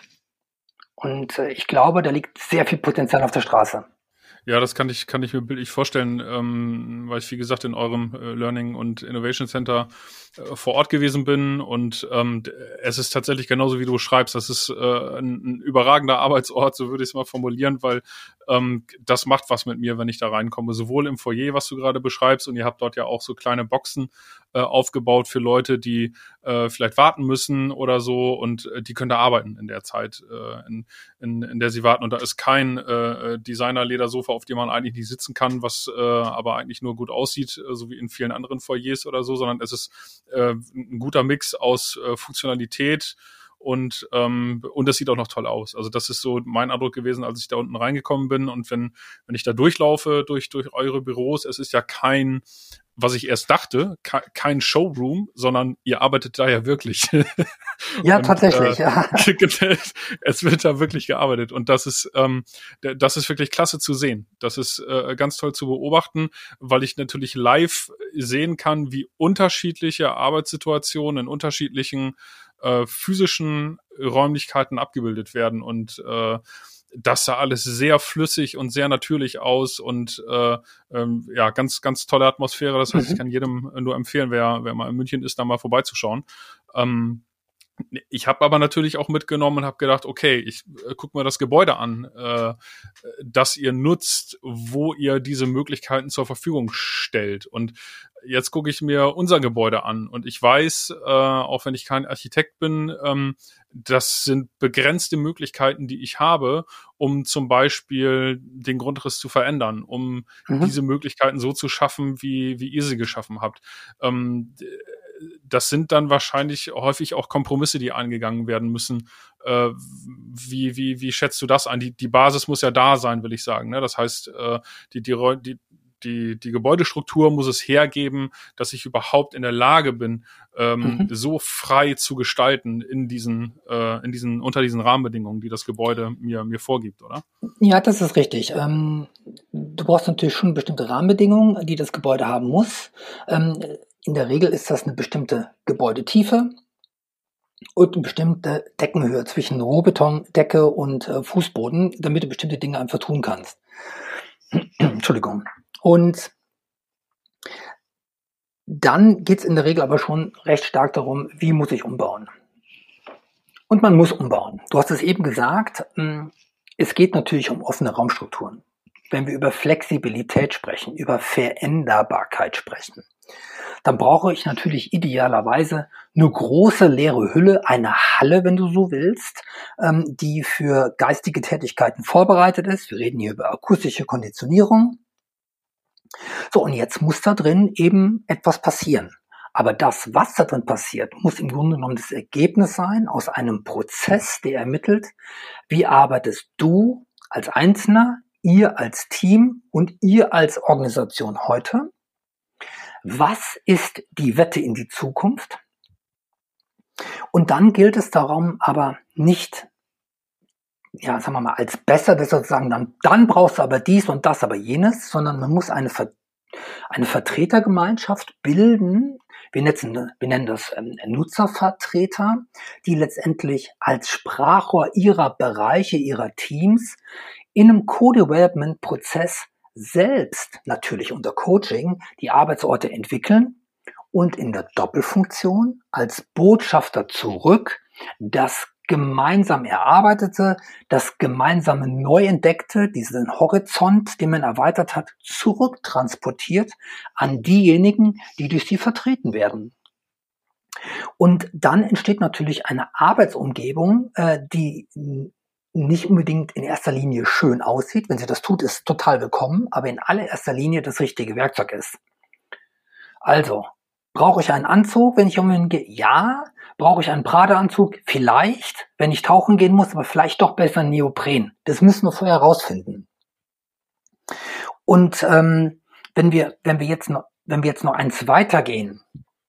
Und äh, ich glaube, da liegt sehr viel Potenzial auf der Straße. Ja, das kann ich, kann ich mir bildlich vorstellen, ähm, weil ich, wie gesagt, in eurem äh, Learning und Innovation Center äh, vor Ort gewesen bin. Und ähm, es ist tatsächlich genauso, wie du schreibst. Das ist äh, ein, ein überragender Arbeitsort, so würde ich es mal formulieren, weil ähm, das macht was mit mir, wenn ich da reinkomme. Sowohl im Foyer, was du gerade beschreibst, und ihr habt dort ja auch so kleine Boxen äh, aufgebaut für Leute, die äh, vielleicht warten müssen oder so, und äh, die können da arbeiten in der Zeit, äh, in, in, in der sie warten. Und da ist kein äh, Designer-Ledersofa, auf dem man eigentlich nicht sitzen kann, was äh, aber eigentlich nur gut aussieht, äh, so wie in vielen anderen Foyers oder so, sondern es ist äh, ein guter Mix aus äh, Funktionalität und ähm, und das sieht auch noch toll aus. Also das ist so mein Eindruck gewesen, als ich da unten reingekommen bin, und wenn wenn ich da durchlaufe durch durch eure Büros, es ist ja kein, was ich erst dachte, kein Showroom, sondern ihr arbeitet da ja wirklich. Ja, und, tatsächlich, äh, ja. Es wird da wirklich gearbeitet, und das ist ähm, das ist wirklich klasse zu sehen. Das ist äh, ganz toll zu beobachten, weil ich natürlich live sehen kann, wie unterschiedliche Arbeitssituationen in unterschiedlichen äh, physischen Räumlichkeiten abgebildet werden, und äh, das sah alles sehr flüssig und sehr natürlich aus, und äh, ähm, ja, ganz, ganz tolle Atmosphäre. Das heißt, mhm. ich kann jedem nur empfehlen, wer, wer mal in München ist, da mal vorbeizuschauen. Ähm, ich habe aber natürlich auch mitgenommen und habe gedacht, okay, ich äh, guck mir das Gebäude an, äh, das ihr nutzt, wo ihr diese Möglichkeiten zur Verfügung stellt. Und jetzt gucke ich mir unser Gebäude an, und ich weiß, äh, auch wenn ich kein Architekt bin, ähm, das sind begrenzte Möglichkeiten, die ich habe, um zum Beispiel den Grundriss zu verändern, um mhm. diese Möglichkeiten so zu schaffen, wie, wie ihr sie geschaffen habt. Ähm, das sind dann wahrscheinlich häufig auch Kompromisse, die eingegangen werden müssen. Äh, wie, wie, wie schätzt du das ein? Die, die Basis muss ja da sein, will ich sagen. Ne? Das heißt, äh, die, die, die Die, die Gebäudestruktur muss es hergeben, dass ich überhaupt in der Lage bin, ähm, mhm. so frei zu gestalten in diesen, äh, in diesen, unter diesen Rahmenbedingungen, die das Gebäude mir, mir vorgibt, oder? Ja, das ist richtig. Ähm, du brauchst natürlich schon bestimmte Rahmenbedingungen, die das Gebäude haben muss. Ähm, in der Regel ist das eine bestimmte Gebäudetiefe und eine bestimmte Deckenhöhe zwischen Rohbetondecke und äh, Fußboden, damit du bestimmte Dinge einfach tun kannst. Entschuldigung. Und dann geht es in der Regel aber schon recht stark darum, wie muss ich umbauen. Und man muss umbauen. Du hast es eben gesagt, es geht natürlich um offene Raumstrukturen. wenn wir über Flexibilität sprechen, über Veränderbarkeit sprechen, dann brauche ich natürlich idealerweise eine große leere Hülle, eine Halle, wenn du so willst, die für geistige Tätigkeiten vorbereitet ist. Wir reden hier über akustische Konditionierung. So, und jetzt muss da drin eben etwas passieren. Aber das, was da drin passiert, muss im Grunde genommen das Ergebnis sein aus einem Prozess, der ermittelt, wie arbeitest du als Einzelner, ihr als Team und ihr als Organisation heute? Was ist die Wette in die Zukunft? Und dann gilt es darum, aber nicht, ja, sagen wir mal, als besser, das sozusagen, dann, dann brauchst du aber dies und das, aber jenes, sondern man muss eine, Ver, eine Vertretergemeinschaft bilden. Wir nennen, wir nennen das ähm, Nutzervertreter, die letztendlich als Sprachrohr ihrer Bereiche, ihrer Teams in einem Co-Development-Prozess selbst natürlich unter Coaching die Arbeitsorte entwickeln und in der Doppelfunktion als Botschafter zurück das gemeinsam Erarbeitete, das gemeinsame Neuentdeckte, diesen Horizont, den man erweitert hat, zurücktransportiert an diejenigen, die durch sie vertreten werden. Und dann entsteht natürlich eine Arbeitsumgebung, äh, die nicht unbedingt in erster Linie schön aussieht. Wenn sie das tut, ist total willkommen, aber in allererster Linie das richtige Werkzeug ist. Also, brauche ich einen Anzug, wenn ich umhin gehe? Ja. Brauche ich einen Pradeanzug? Vielleicht, wenn ich tauchen gehen muss, aber vielleicht doch besser ein Neopren. Das müssen wir vorher rausfinden. Und ähm, wenn wir, wenn wir jetzt noch, wenn wir jetzt noch eins weitergehen,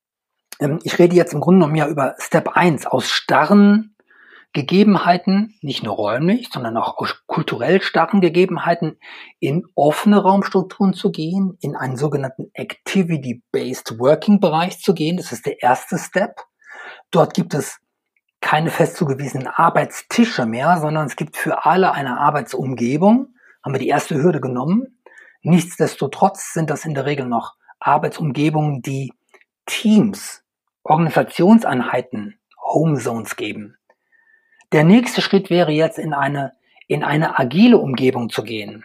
ähm, ich rede jetzt im Grunde genommen ja über Step eins, aus starren Gegebenheiten, nicht nur räumlich, sondern auch aus kulturell starren Gegebenheiten in offene Raumstrukturen zu gehen, in einen sogenannten Activity-Based Working-Bereich zu gehen. Das ist der erste Step. Dort gibt es keine fest zugewiesenen Arbeitstische mehr, sondern es gibt für alle eine Arbeitsumgebung. Haben wir die erste Hürde genommen. Nichtsdestotrotz sind das in der Regel noch Arbeitsumgebungen, die Teams, Organisationseinheiten, Homezones geben. Der nächste Schritt wäre jetzt in eine, in eine agile Umgebung zu gehen.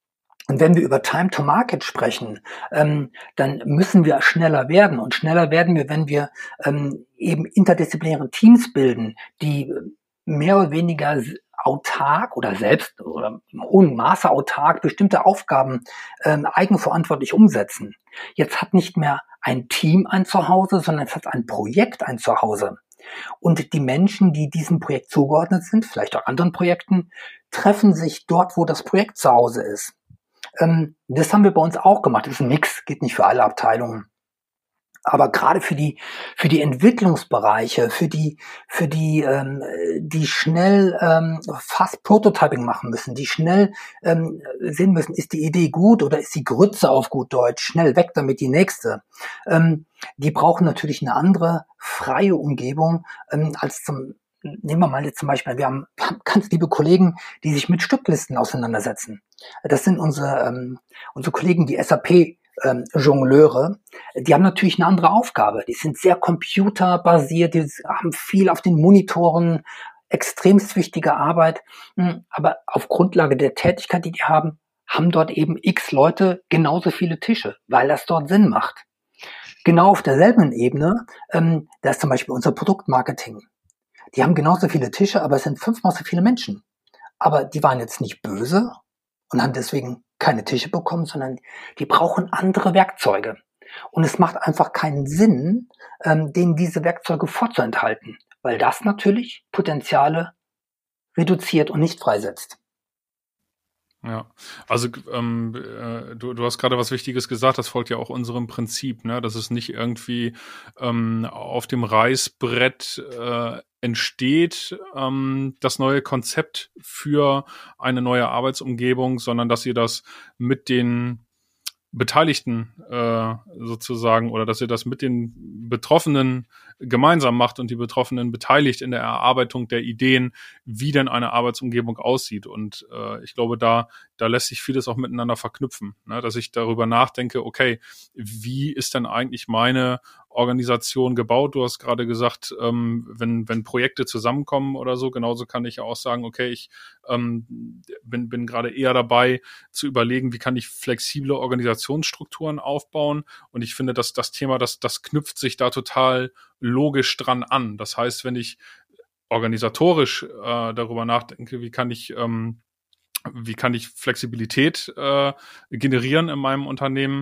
Und wenn wir über Time to Market sprechen, ähm, dann müssen wir schneller werden. Und schneller werden wir, wenn wir ähm, eben interdisziplinäre Teams bilden, die mehr oder weniger autark oder selbst oder im hohen Maße autark bestimmte Aufgaben ähm, eigenverantwortlich umsetzen. Jetzt hat nicht mehr ein Team ein Zuhause, sondern es hat ein Projekt ein Zuhause. Und die Menschen, die diesem Projekt zugeordnet sind, vielleicht auch anderen Projekten, treffen sich dort, wo das Projekt zu Hause ist. Ähm, das haben wir bei uns auch gemacht. Das ist ein Mix, geht nicht für alle Abteilungen. Aber gerade für die für die Entwicklungsbereiche, für die für die ähm, die schnell ähm, fast Prototyping machen müssen, die schnell ähm, sehen müssen, ist die Idee gut oder ist die Grütze auf gut Deutsch, schnell weg damit die nächste. Ähm, die brauchen natürlich eine andere freie Umgebung ähm, als zum Nehmen wir mal jetzt zum Beispiel, wir haben, wir haben ganz liebe Kollegen, die sich mit Stücklisten auseinandersetzen. Das sind unsere ähm, unsere Kollegen, die S A P Ähm, Jongleure, die haben natürlich eine andere Aufgabe. Die sind sehr computerbasiert, die haben viel auf den Monitoren, extremst wichtige Arbeit. Aber auf Grundlage der Tätigkeit, die die haben, haben dort eben x Leute genauso viele Tische, weil das dort Sinn macht. Genau auf derselben Ebene, ähm, da ist zum Beispiel unser Produktmarketing. Die haben genauso viele Tische, aber es sind fünfmal so viele Menschen. Aber die waren jetzt nicht böse und haben deswegen keine Tische bekommen, sondern die brauchen andere Werkzeuge. Und es macht einfach keinen Sinn, ähm, denen diese Werkzeuge vorzuenthalten, weil das natürlich Potenziale reduziert und nicht freisetzt. Ja, also ähm, äh, du, du hast gerade was Wichtiges gesagt, das folgt ja auch unserem Prinzip, ne? Dass es nicht irgendwie ähm, auf dem Reißbrett äh, entsteht, ähm, das neue Konzept für eine neue Arbeitsumgebung, sondern dass ihr das mit den Beteiligten äh, sozusagen oder dass ihr das mit den Betroffenen gemeinsam macht und die Betroffenen beteiligt in der Erarbeitung der Ideen, wie denn eine Arbeitsumgebung aussieht. Und äh, ich glaube, da da lässt sich vieles auch miteinander verknüpfen, ne? Dass ich darüber nachdenke, okay, wie ist denn eigentlich meine Organisation gebaut. Du hast gerade gesagt, ähm, wenn, wenn Projekte zusammenkommen oder so, genauso kann ich auch sagen, okay, ich ähm, bin, bin gerade eher dabei zu überlegen, wie kann ich flexible Organisationsstrukturen aufbauen. Und ich finde, dass das Thema, das, das knüpft sich da total logisch dran an. Das heißt, wenn ich organisatorisch äh, darüber nachdenke, wie kann ich ähm, wie kann ich Flexibilität äh, generieren in meinem Unternehmen,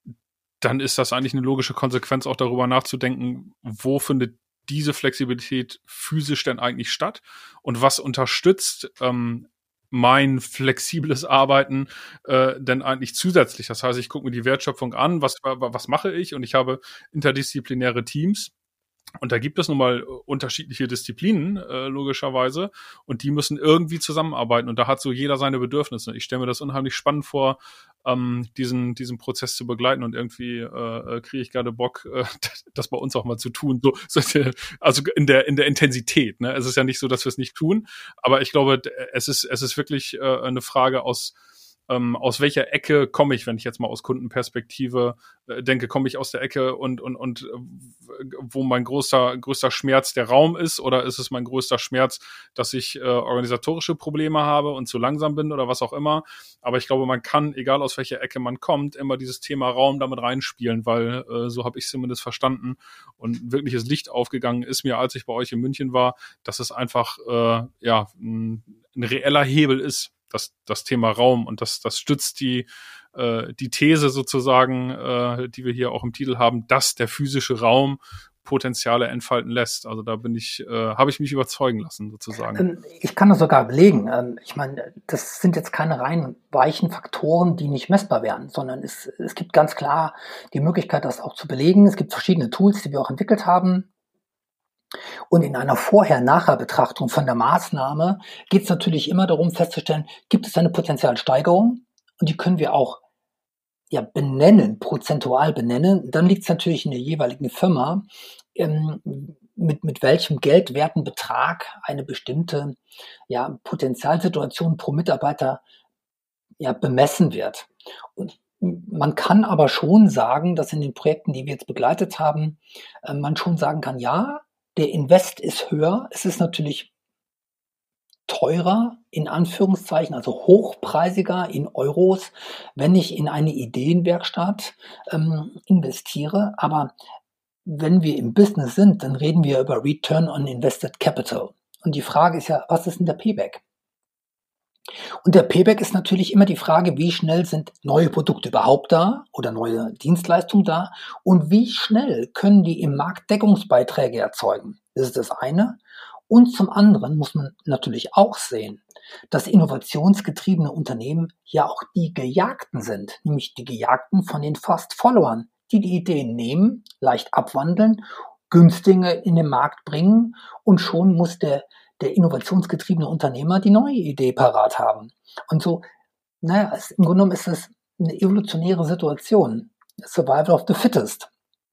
dann ist das eigentlich eine logische Konsequenz, auch darüber nachzudenken, wo findet diese Flexibilität physisch denn eigentlich statt und was unterstützt ähm, mein flexibles Arbeiten äh, denn eigentlich zusätzlich. Das heißt, ich gucke mir die Wertschöpfung an, was, was mache ich, und ich habe interdisziplinäre Teams. Und da gibt es nun mal unterschiedliche Disziplinen, äh, logischerweise, und die müssen irgendwie zusammenarbeiten, und da hat so jeder seine Bedürfnisse. Ich stelle mir das unheimlich spannend vor, ähm, diesen diesen Prozess zu begleiten, und irgendwie äh, kriege ich gerade Bock, äh, das bei uns auch mal zu tun. So, so, also in der in der Intensität. Ne? Es ist ja nicht so, dass wir es nicht tun, aber ich glaube, es ist es ist wirklich äh, eine Frage aus Ähm, aus welcher Ecke komme ich, wenn ich jetzt mal aus Kundenperspektive äh, denke, komme ich aus der Ecke und und und äh, wo mein größter größter Schmerz der Raum ist, oder ist es mein größter Schmerz, dass ich äh, organisatorische Probleme habe und zu langsam bin oder was auch immer. Aber ich glaube, man kann, egal aus welcher Ecke man kommt, immer dieses Thema Raum damit reinspielen, weil äh, so habe ich es zumindest verstanden, und wirkliches Licht aufgegangen ist mir, als ich bei euch in München war, dass es einfach äh, ja ein, ein reeller Hebel ist. Das, das Thema Raum, und das, das stützt die, äh, die These sozusagen, äh, die wir hier auch im Titel haben, dass der physische Raum Potenziale entfalten lässt. Also da bin ich, äh, habe ich mich überzeugen lassen sozusagen. Ich kann das sogar belegen. Ich meine, das sind jetzt keine rein weichen Faktoren, die nicht messbar wären, sondern es, es gibt ganz klar die Möglichkeit, das auch zu belegen. Es gibt verschiedene Tools, die wir auch entwickelt haben. Und in einer Vorher-Nachher-Betrachtung von der Maßnahme geht es natürlich immer darum festzustellen, gibt es eine Potenzialsteigerung? Und die können wir auch ja, benennen, prozentual benennen. Dann liegt es natürlich in der jeweiligen Firma, ähm, mit, mit welchem geldwerten Betrag eine bestimmte ja, Potenzialsituation pro Mitarbeiter ja, bemessen wird. Und man kann aber schon sagen, dass in den Projekten, die wir jetzt begleitet haben, äh, man schon sagen kann, ja, der Invest ist höher. Es ist natürlich teurer, in Anführungszeichen, also hochpreisiger in Euros, wenn ich in eine Ideenwerkstatt ähm, investiere. Aber wenn wir im Business sind, dann reden wir über Return on Invested Capital. Und die Frage ist ja, was ist denn der Payback? Und der Payback ist natürlich immer die Frage, wie schnell sind neue Produkte überhaupt da oder neue Dienstleistungen da, und wie schnell können die im Markt Deckungsbeiträge erzeugen. Das ist das eine. Und zum anderen muss man natürlich auch sehen, dass innovationsgetriebene Unternehmen ja auch die Gejagten sind, nämlich die Gejagten von den Fast-Followern, die die Ideen nehmen, leicht abwandeln, günstiger in den Markt bringen, und schon muss der der innovationsgetriebene Unternehmer die neue Idee parat haben. Und so, naja, es, im Grunde genommen ist es eine evolutionäre Situation. Survival of the fittest.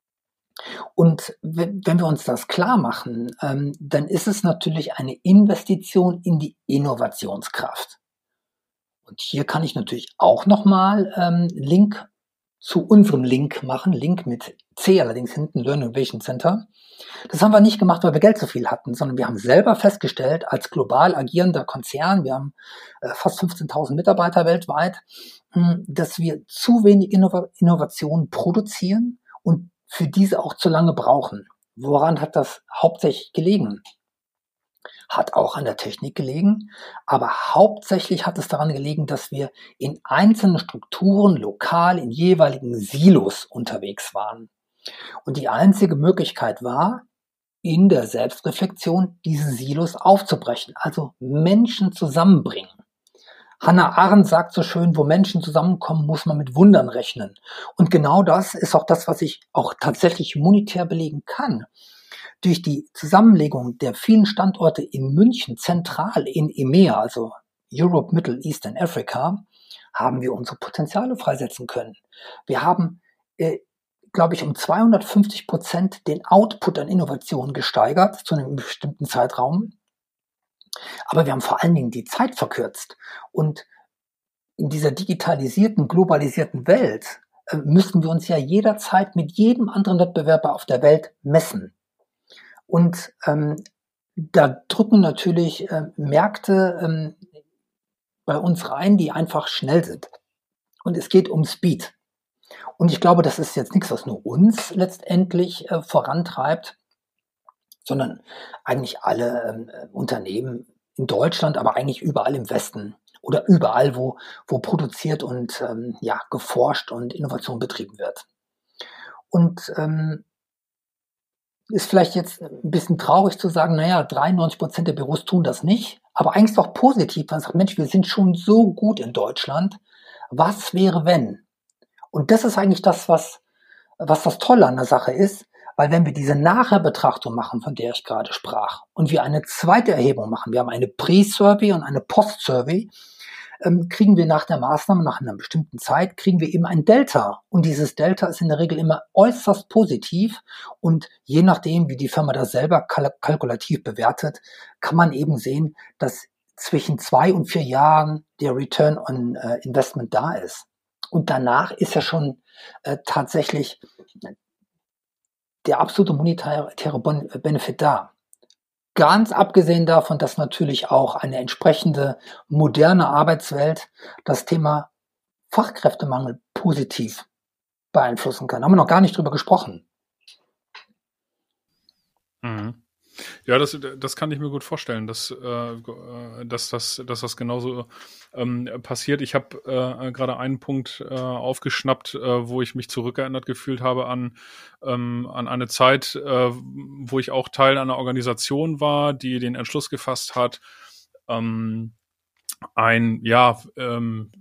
Und wenn wir uns das klar machen, ähm, dann ist es natürlich eine Investition in die Innovationskraft. Und hier kann ich natürlich auch nochmal ähm, Link zu unserem Link machen, Link mit C allerdings hinten, Learning Innovation Center. Das haben wir nicht gemacht, weil wir Geld zu viel hatten, sondern wir haben selber festgestellt, als global agierender Konzern, wir haben äh, fast fünfzehntausend Mitarbeiter weltweit, mh, dass wir zu wenig Innov- Innovationen produzieren und für diese auch zu lange brauchen. Woran hat das hauptsächlich gelegen? Hat auch an der Technik gelegen, aber hauptsächlich hat es daran gelegen, dass wir in einzelnen Strukturen lokal in jeweiligen Silos unterwegs waren. Und die einzige Möglichkeit war, in der Selbstreflexion diese Silos aufzubrechen, also Menschen zusammenbringen. Hannah Arendt sagt so schön, wo Menschen zusammenkommen, muss man mit Wundern rechnen. Und genau das ist auch das, was ich auch tatsächlich monetär belegen kann. Durch die Zusammenlegung der vielen Standorte in München, zentral in E M E A, also Europe, Middle East and Africa, haben wir unsere Potenziale freisetzen können. Wir haben, äh, glaube ich, um zweihundertfünfzig Prozent den Output an Innovationen gesteigert zu einem bestimmten Zeitraum. Aber wir haben vor allen Dingen die Zeit verkürzt. Und in dieser digitalisierten, globalisierten Welt äh, müssen wir uns ja jederzeit mit jedem anderen Wettbewerber auf der Welt messen. Und ähm, da drücken natürlich äh, Märkte ähm, bei uns rein, die einfach schnell sind. Und es geht um Speed. Und ich glaube, das ist jetzt nichts, was nur uns letztendlich äh, vorantreibt, sondern eigentlich alle ähm, Unternehmen in Deutschland, aber eigentlich überall im Westen oder überall, wo, wo produziert und ähm, ja, geforscht und Innovation betrieben wird. Und ähm, ist vielleicht jetzt ein bisschen traurig zu sagen, naja, dreiundneunzig Prozent der Büros tun das nicht, aber eigentlich ist es auch positiv, weil man sagt, Mensch, wir sind schon so gut in Deutschland. Was wäre, wenn? Und das ist eigentlich das, was, was das Tolle an der Sache ist, weil wenn wir diese Nachherbetrachtung machen, von der ich gerade sprach, und wir eine zweite Erhebung machen, wir haben eine Pre-Survey und eine Post-Survey, ähm, kriegen wir nach der Maßnahme, nach einer bestimmten Zeit, kriegen wir eben ein Delta. Und dieses Delta ist in der Regel immer äußerst positiv. Und je nachdem, wie die Firma das selber kalk- kalkulativ bewertet, kann man eben sehen, dass zwischen zwei und vier Jahren der Return on äh, Investment da ist. Und danach ist ja schon äh, tatsächlich der absolute monetäre bon- Benefit da. Ganz abgesehen davon, dass natürlich auch eine entsprechende moderne Arbeitswelt das Thema Fachkräftemangel positiv beeinflussen kann. Haben wir noch gar nicht drüber gesprochen. Mhm. Ja, das, das kann ich mir gut vorstellen, dass, äh, dass, das, dass das genauso ähm, passiert. Ich habe äh, gerade einen Punkt äh, aufgeschnappt, äh, wo ich mich zurückerinnert gefühlt habe an, ähm, an eine Zeit, äh, wo ich auch Teil einer Organisation war, die den Entschluss gefasst hat, ähm, ein, ja, ähm,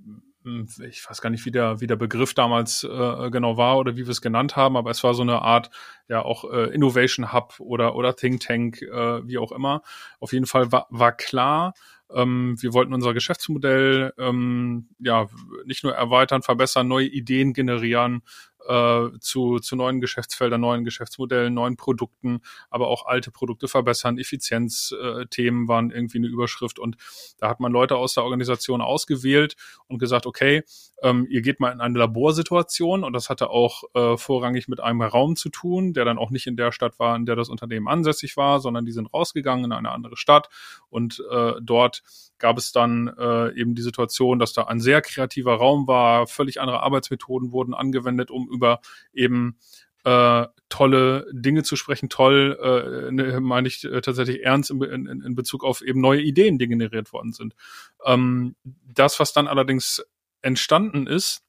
ich weiß gar nicht, wie der, wie der Begriff damals äh, genau war oder wie wir es genannt haben, aber es war so eine Art, ja, auch äh, Innovation Hub oder, oder Think Tank, äh, wie auch immer. Auf jeden Fall war, war klar, ähm, wir wollten unser Geschäftsmodell ähm, ja nicht nur erweitern, verbessern, neue Ideen generieren, äh, zu, zu neuen Geschäftsfeldern, neuen Geschäftsmodellen, neuen Produkten, aber auch alte Produkte verbessern. Effizienzthemen äh, waren irgendwie eine Überschrift und da hat man Leute aus der Organisation ausgewählt und gesagt, okay, ähm, ihr geht mal in eine Laborsituation und das hatte auch äh, vorrangig mit einem Raum zu tun, der dann auch nicht in der Stadt war, in der das Unternehmen ansässig war, sondern die sind rausgegangen in eine andere Stadt und äh, dort gab es dann äh, eben die Situation, dass da ein sehr kreativer Raum war, völlig andere Arbeitsmethoden wurden angewendet, um über eben äh, tolle Dinge zu sprechen. Toll, äh, ne, meine ich äh, tatsächlich ernst in, in, in Bezug auf eben neue Ideen, die generiert worden sind. Ähm, das, was dann allerdings entstanden ist,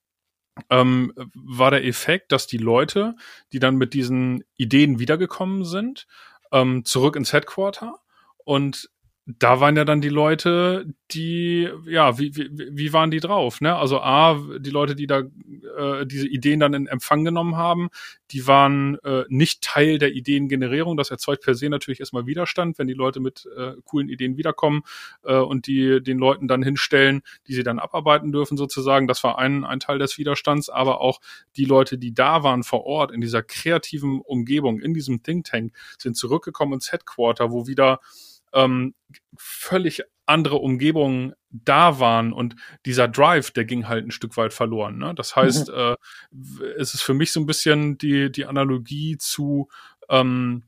ähm, war der Effekt, dass die Leute, die dann mit diesen Ideen wiedergekommen sind, ähm, zurück ins Headquarter und da waren ja dann die Leute, die, ja, wie, wie, wie waren die drauf, ne? Also A, die Leute, die da äh, diese Ideen dann in Empfang genommen haben, die waren äh, nicht Teil der Ideengenerierung. Das erzeugt per se natürlich erstmal Widerstand, wenn die Leute mit äh, coolen Ideen wiederkommen äh, und die den Leuten dann hinstellen, die sie dann abarbeiten dürfen sozusagen. Das war ein, ein Teil des Widerstands, aber auch die Leute, die da waren vor Ort in dieser kreativen Umgebung, in diesem Think Tank, sind zurückgekommen ins Headquarter, wo wieder Ähm, völlig andere Umgebungen da waren und dieser Drive, der ging halt ein Stück weit verloren. Ne? Das heißt, mhm. äh, es ist für mich so ein bisschen die die Analogie zu ähm,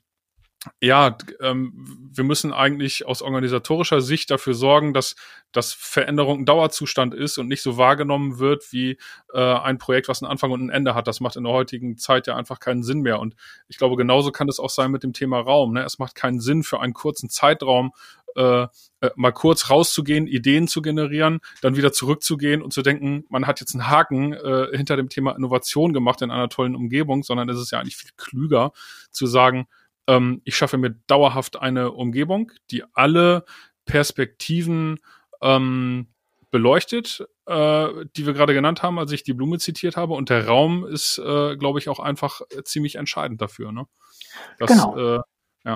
ja, ähm, wir müssen eigentlich aus organisatorischer Sicht dafür sorgen, dass, dass Veränderung ein Dauerzustand ist und nicht so wahrgenommen wird wie äh, ein Projekt, was einen Anfang und ein Ende hat. Das macht in der heutigen Zeit ja einfach keinen Sinn mehr. Und ich glaube, genauso kann es auch sein mit dem Thema Raum. Ne? Es macht keinen Sinn für einen kurzen Zeitraum, äh, äh, mal kurz rauszugehen, Ideen zu generieren, dann wieder zurückzugehen und zu denken, man hat jetzt einen Haken äh, hinter dem Thema Innovation gemacht in einer tollen Umgebung, sondern es ist ja eigentlich viel klüger zu sagen, ich schaffe mir dauerhaft eine Umgebung, die alle Perspektiven ähm, beleuchtet, äh, die wir gerade genannt haben, als ich die Blume zitiert habe. Und der Raum ist, äh, glaube ich, auch einfach ziemlich entscheidend dafür. Ne? Das, genau. Äh, ja.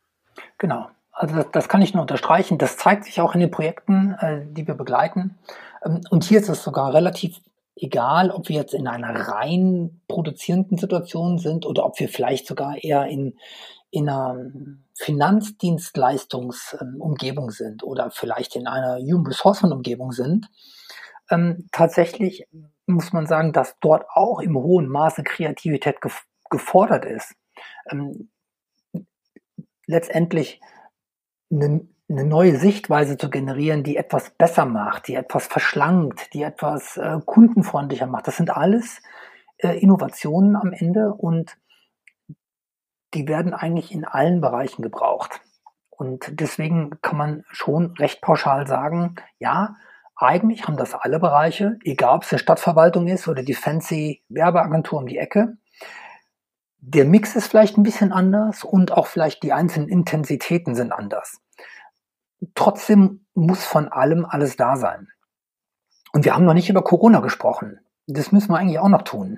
Genau. Also das, das kann ich nur unterstreichen. Das zeigt sich auch in den Projekten, äh, die wir begleiten. Ähm, und hier ist es sogar relativ egal, ob wir jetzt in einer rein produzierenden Situation sind oder ob wir vielleicht sogar eher in, in einer Finanzdienstleistungsumgebung sind oder vielleicht in einer Human Resource Umgebung sind. Ähm, tatsächlich muss man sagen, dass dort auch im hohen Maße Kreativität gef- gefordert ist. Ähm, letztendlich eine, eine neue Sichtweise zu generieren, die etwas besser macht, die etwas verschlankt, die etwas äh, kundenfreundlicher macht. Das sind alles äh, Innovationen am Ende und die werden eigentlich in allen Bereichen gebraucht. Und deswegen kann man schon recht pauschal sagen, ja, eigentlich haben das alle Bereiche, egal ob es eine Stadtverwaltung ist oder die fancy Werbeagentur um die Ecke. Der Mix ist vielleicht ein bisschen anders und auch vielleicht die einzelnen Intensitäten sind anders. Trotzdem muss von allem alles da sein. Und wir haben noch nicht über Corona gesprochen. Das müssen wir eigentlich auch noch tun.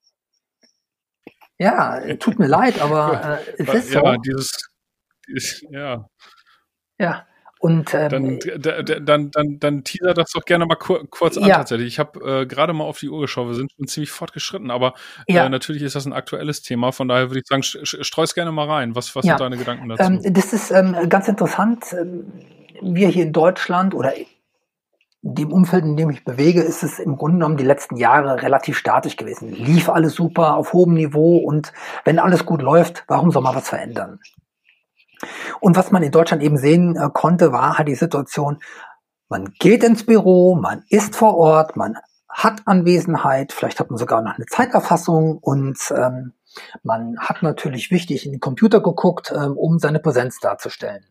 Ja, tut mir leid, aber äh, es ist so. Ja, dieses, dieses ja. Ja. Und ähm, dann, dann, dann, dann, dann teaser das doch gerne mal kur kurz an ja. tatsächlich. Ich habe äh, gerade mal auf die Uhr geschaut, wir sind schon ziemlich fortgeschritten, aber ja. äh, natürlich ist das ein aktuelles Thema, von daher würde ich sagen, streus gerne mal rein. Was, was ja. sind deine Gedanken dazu? Ähm, das ist ähm, ganz interessant. Wir hier in Deutschland oder in dem Umfeld, in dem ich bewege, ist es im Grunde genommen die letzten Jahre relativ statisch gewesen. Lief alles super auf hohem Niveau und wenn alles gut läuft, warum soll man was verändern? Und was man in Deutschland eben sehen äh, konnte, war halt die Situation, man geht ins Büro, man ist vor Ort, man hat Anwesenheit, vielleicht hat man sogar noch eine Zeiterfassung und ähm, man hat natürlich wichtig in den Computer geguckt, ähm, um seine Präsenz darzustellen.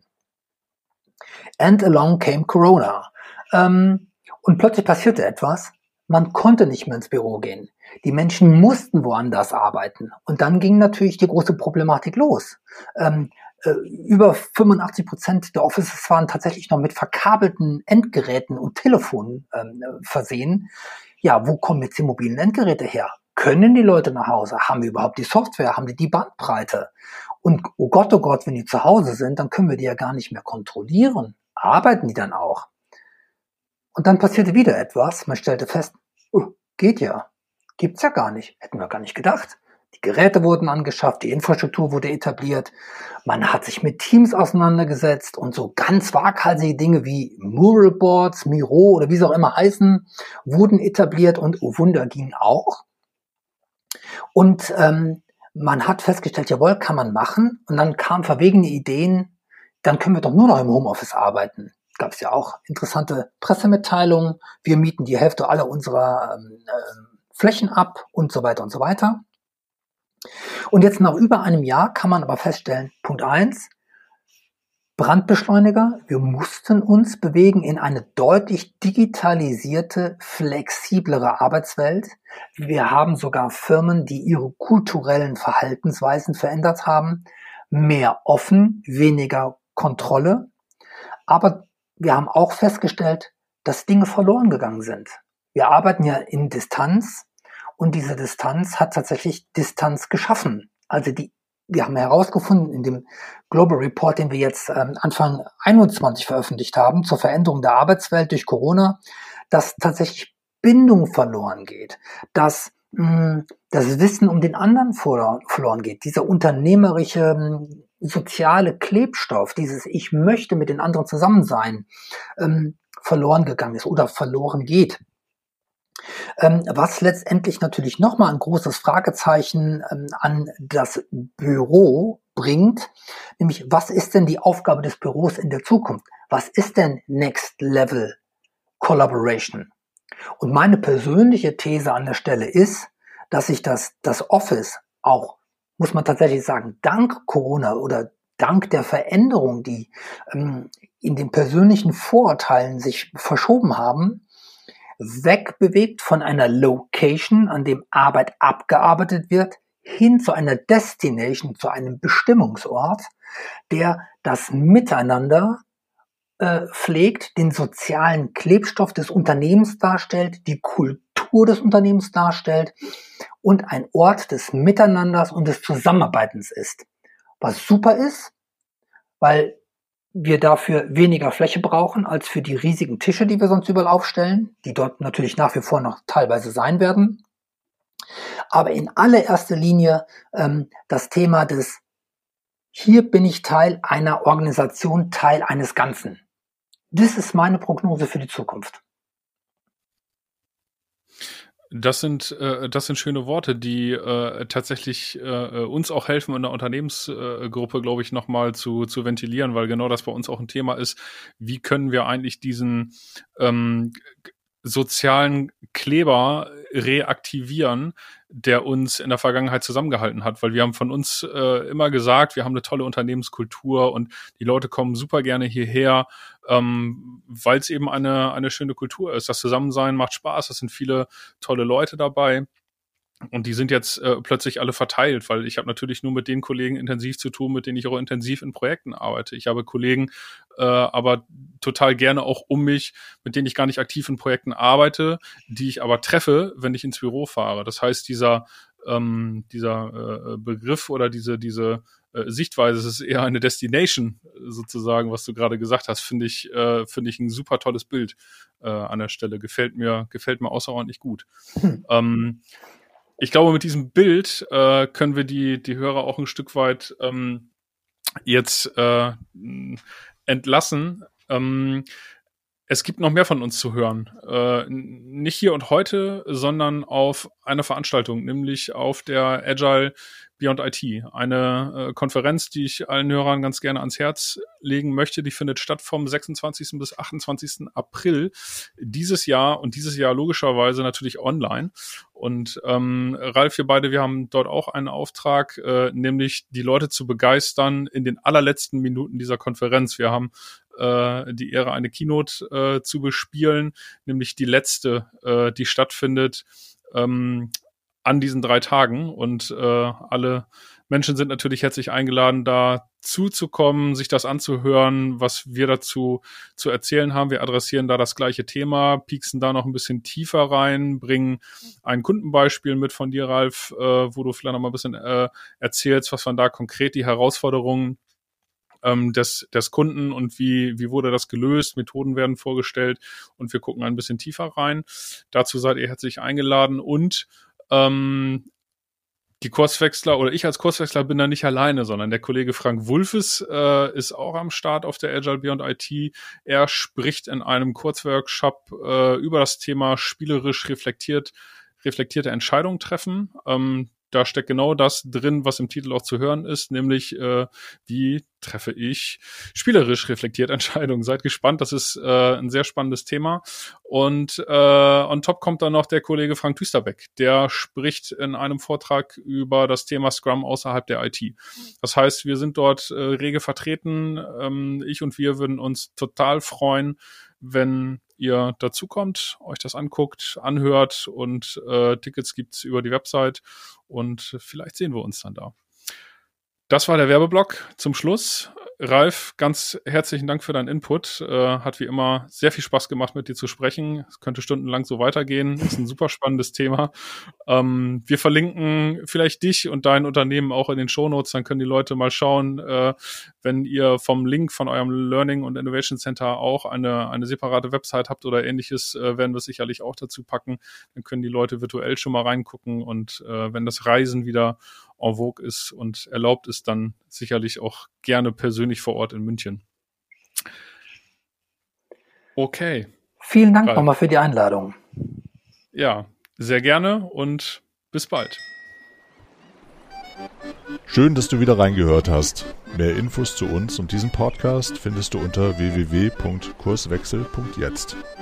And along came Corona. Ähm, und plötzlich passierte etwas, man konnte nicht mehr ins Büro gehen. Die Menschen mussten woanders arbeiten. Und dann ging natürlich die große Problematik los. Ähm, Über fünfundachtzig Prozent der Offices waren tatsächlich noch mit verkabelten Endgeräten und Telefonen ähm, versehen. Ja, wo kommen jetzt die mobilen Endgeräte her? Können die Leute nach Hause? Haben wir überhaupt die Software? Haben die die Bandbreite? Und oh Gott, oh Gott, wenn die zu Hause sind, dann können wir die ja gar nicht mehr kontrollieren. Arbeiten die dann auch? Und dann passierte wieder etwas. Man stellte fest, oh, geht ja. Gibt's ja gar nicht. Hätten wir gar nicht gedacht. Die Geräte wurden angeschafft, die Infrastruktur wurde etabliert, man hat sich mit Teams auseinandergesetzt und so ganz waghalsige Dinge wie Muralboards, Miro oder wie sie auch immer heißen, wurden etabliert und oh Wunder ging auch. Und ähm, man hat festgestellt, jawohl, kann man machen. Und dann kamen verwegene Ideen, dann können wir doch nur noch im Homeoffice arbeiten. Gab es ja auch interessante Pressemitteilungen, wir mieten die Hälfte aller unserer ähm, äh, Flächen ab und so weiter und so weiter. Und jetzt nach über einem Jahr kann man aber feststellen, Punkt eins, Brandbeschleuniger, wir mussten uns bewegen in eine deutlich digitalisierte, flexiblere Arbeitswelt. Wir haben sogar Firmen, die ihre kulturellen Verhaltensweisen verändert haben, mehr offen, weniger Kontrolle. Aber wir haben auch festgestellt, dass Dinge verloren gegangen sind. Wir arbeiten ja in Distanz. Und diese Distanz hat tatsächlich Distanz geschaffen. Also die, wir haben herausgefunden in dem Global Report, den wir jetzt ähm, Anfang einundzwanzig veröffentlicht haben, zur Veränderung der Arbeitswelt durch Corona, dass tatsächlich Bindung verloren geht, dass mh, das Wissen um den anderen verloren geht, dieser unternehmerische, mh, soziale Klebstoff, dieses Ich möchte mit den anderen zusammen sein, ähm, verloren gegangen ist oder verloren geht. Ähm, was letztendlich natürlich nochmal ein großes Fragezeichen ähm, an das Büro bringt, nämlich was ist denn die Aufgabe des Büros in der Zukunft? Was ist denn Next Level Collaboration? Und meine persönliche These an der Stelle ist, dass sich das, das Office auch, muss man tatsächlich sagen, dank Corona oder dank der Veränderung, die ähm, in den persönlichen Vorurteilen sich verschoben haben, wegbewegt von einer Location, an dem Arbeit abgearbeitet wird, hin zu einer Destination, zu einem Bestimmungsort, der das Miteinander äh, pflegt, den sozialen Klebstoff des Unternehmens darstellt, die Kultur des Unternehmens darstellt und ein Ort des Miteinanders und des Zusammenarbeitens ist. Was super ist, weil wir dafür weniger Fläche brauchen als für die riesigen Tische, die wir sonst überall aufstellen, die dort natürlich nach wie vor noch teilweise sein werden. Aber in allererster Linie ähm, das Thema des, hier bin ich Teil einer Organisation, Teil eines Ganzen. Das ist meine Prognose für die Zukunft. Das sind äh, das sind schöne Worte, die äh, tatsächlich äh, uns auch helfen, in der Unternehmensgruppe, äh, glaube ich, nochmal zu zu ventilieren, weil genau das bei uns auch ein Thema ist. Wie können wir eigentlich diesen ähm, sozialen Kleber reaktivieren, der uns in der Vergangenheit zusammengehalten hat, weil wir haben von uns äh, immer gesagt, wir haben eine tolle Unternehmenskultur und die Leute kommen super gerne hierher, ähm, weil es eben eine eine schöne Kultur ist. Das Zusammensein macht Spaß, es sind viele tolle Leute dabei. Und die sind jetzt äh, plötzlich alle verteilt, weil ich habe natürlich nur mit den Kollegen intensiv zu tun, mit denen ich auch intensiv in Projekten arbeite. Ich habe Kollegen, äh, aber total gerne auch um mich, mit denen ich gar nicht aktiv in Projekten arbeite, die ich aber treffe, wenn ich ins Büro fahre. Das heißt, dieser ähm, dieser äh, Begriff oder diese diese äh, Sichtweise, es ist eher eine Destination sozusagen, was du gerade gesagt hast, finde ich äh, finde ich ein super tolles Bild äh, an der Stelle. Gefällt mir gefällt mir außerordentlich gut. Hm. Ähm, Ich glaube, mit diesem Bild äh, können wir die die Hörer auch ein Stück weit ähm, jetzt äh, entlassen. Ähm, es gibt noch mehr von uns zu hören. Äh, nicht hier und heute, sondern auf einer Veranstaltung, nämlich auf der Agile Beyond I T. Eine äh, Konferenz, die ich allen Hörern ganz gerne ans Herz legen möchte. Die findet statt vom sechsundzwanzigsten bis achtundzwanzigsten April dieses Jahr und dieses Jahr logischerweise natürlich online. Und ähm, Ralf, wir beide, wir haben dort auch einen Auftrag, äh, nämlich die Leute zu begeistern in den allerletzten Minuten dieser Konferenz. Wir haben äh, die Ehre, eine Keynote äh, zu bespielen, nämlich die letzte, äh, die stattfindet ähm, an diesen drei Tagen. Und äh, alle Menschen sind natürlich herzlich eingeladen, da zuzukommen, sich das anzuhören, was wir dazu zu erzählen haben. Wir adressieren da das gleiche Thema, pieksen da noch ein bisschen tiefer rein, bringen ein Kundenbeispiel mit von dir, Ralf, äh, wo du vielleicht noch mal ein bisschen äh, erzählst, was waren da konkret die Herausforderungen ähm, des, des Kunden und wie, wie wurde das gelöst, Methoden werden vorgestellt und wir gucken ein bisschen tiefer rein. Dazu seid ihr herzlich eingeladen und ähm, die Kurswechsler oder ich als Kurswechsler bin da nicht alleine, sondern der Kollege Frank Wulfes äh, ist auch am Start auf der Agile Beyond I T. Er spricht in einem Kurzworkshop äh, über das Thema spielerisch reflektiert, reflektierte Entscheidungen treffen. Ähm, da steckt genau das drin, was im Titel auch zu hören ist, nämlich äh, wie treffe ich spielerisch reflektiert Entscheidungen. Seid gespannt, das ist äh, ein sehr spannendes Thema. Und äh, on top kommt dann noch der Kollege Frank Tüsterbeck, der spricht in einem Vortrag über das Thema Scrum außerhalb der I T. Das heißt, wir sind dort äh, rege vertreten. Ähm, ich und wir würden uns total freuen, wenn ihr dazukommt, euch das anguckt, anhört und äh, Tickets gibt's über die Website und vielleicht sehen wir uns dann da. Das war der Werbeblock zum Schluss. Ralf, ganz herzlichen Dank für deinen Input. Äh, hat wie immer sehr viel Spaß gemacht, mit dir zu sprechen. Es könnte stundenlang so weitergehen. Ist ein super spannendes Thema. Ähm, wir verlinken vielleicht dich und dein Unternehmen auch in den Shownotes. Dann können die Leute mal schauen, äh, wenn ihr vom Link von eurem Learning und Innovation Center auch eine, eine separate Website habt oder ähnliches, äh, werden wir es sicherlich auch dazu packen. Dann können die Leute virtuell schon mal reingucken und äh, wenn das Reisen wieder en vogue ist und erlaubt ist, dann sicherlich auch gerne persönlich vor Ort in München. Okay. Vielen Dank nochmal für die Einladung. Ja, sehr gerne und bis bald. Schön, dass du wieder reingehört hast. Mehr Infos zu uns und diesem Podcast findest du unter w w w punkt kurswechsel punkt jetzt.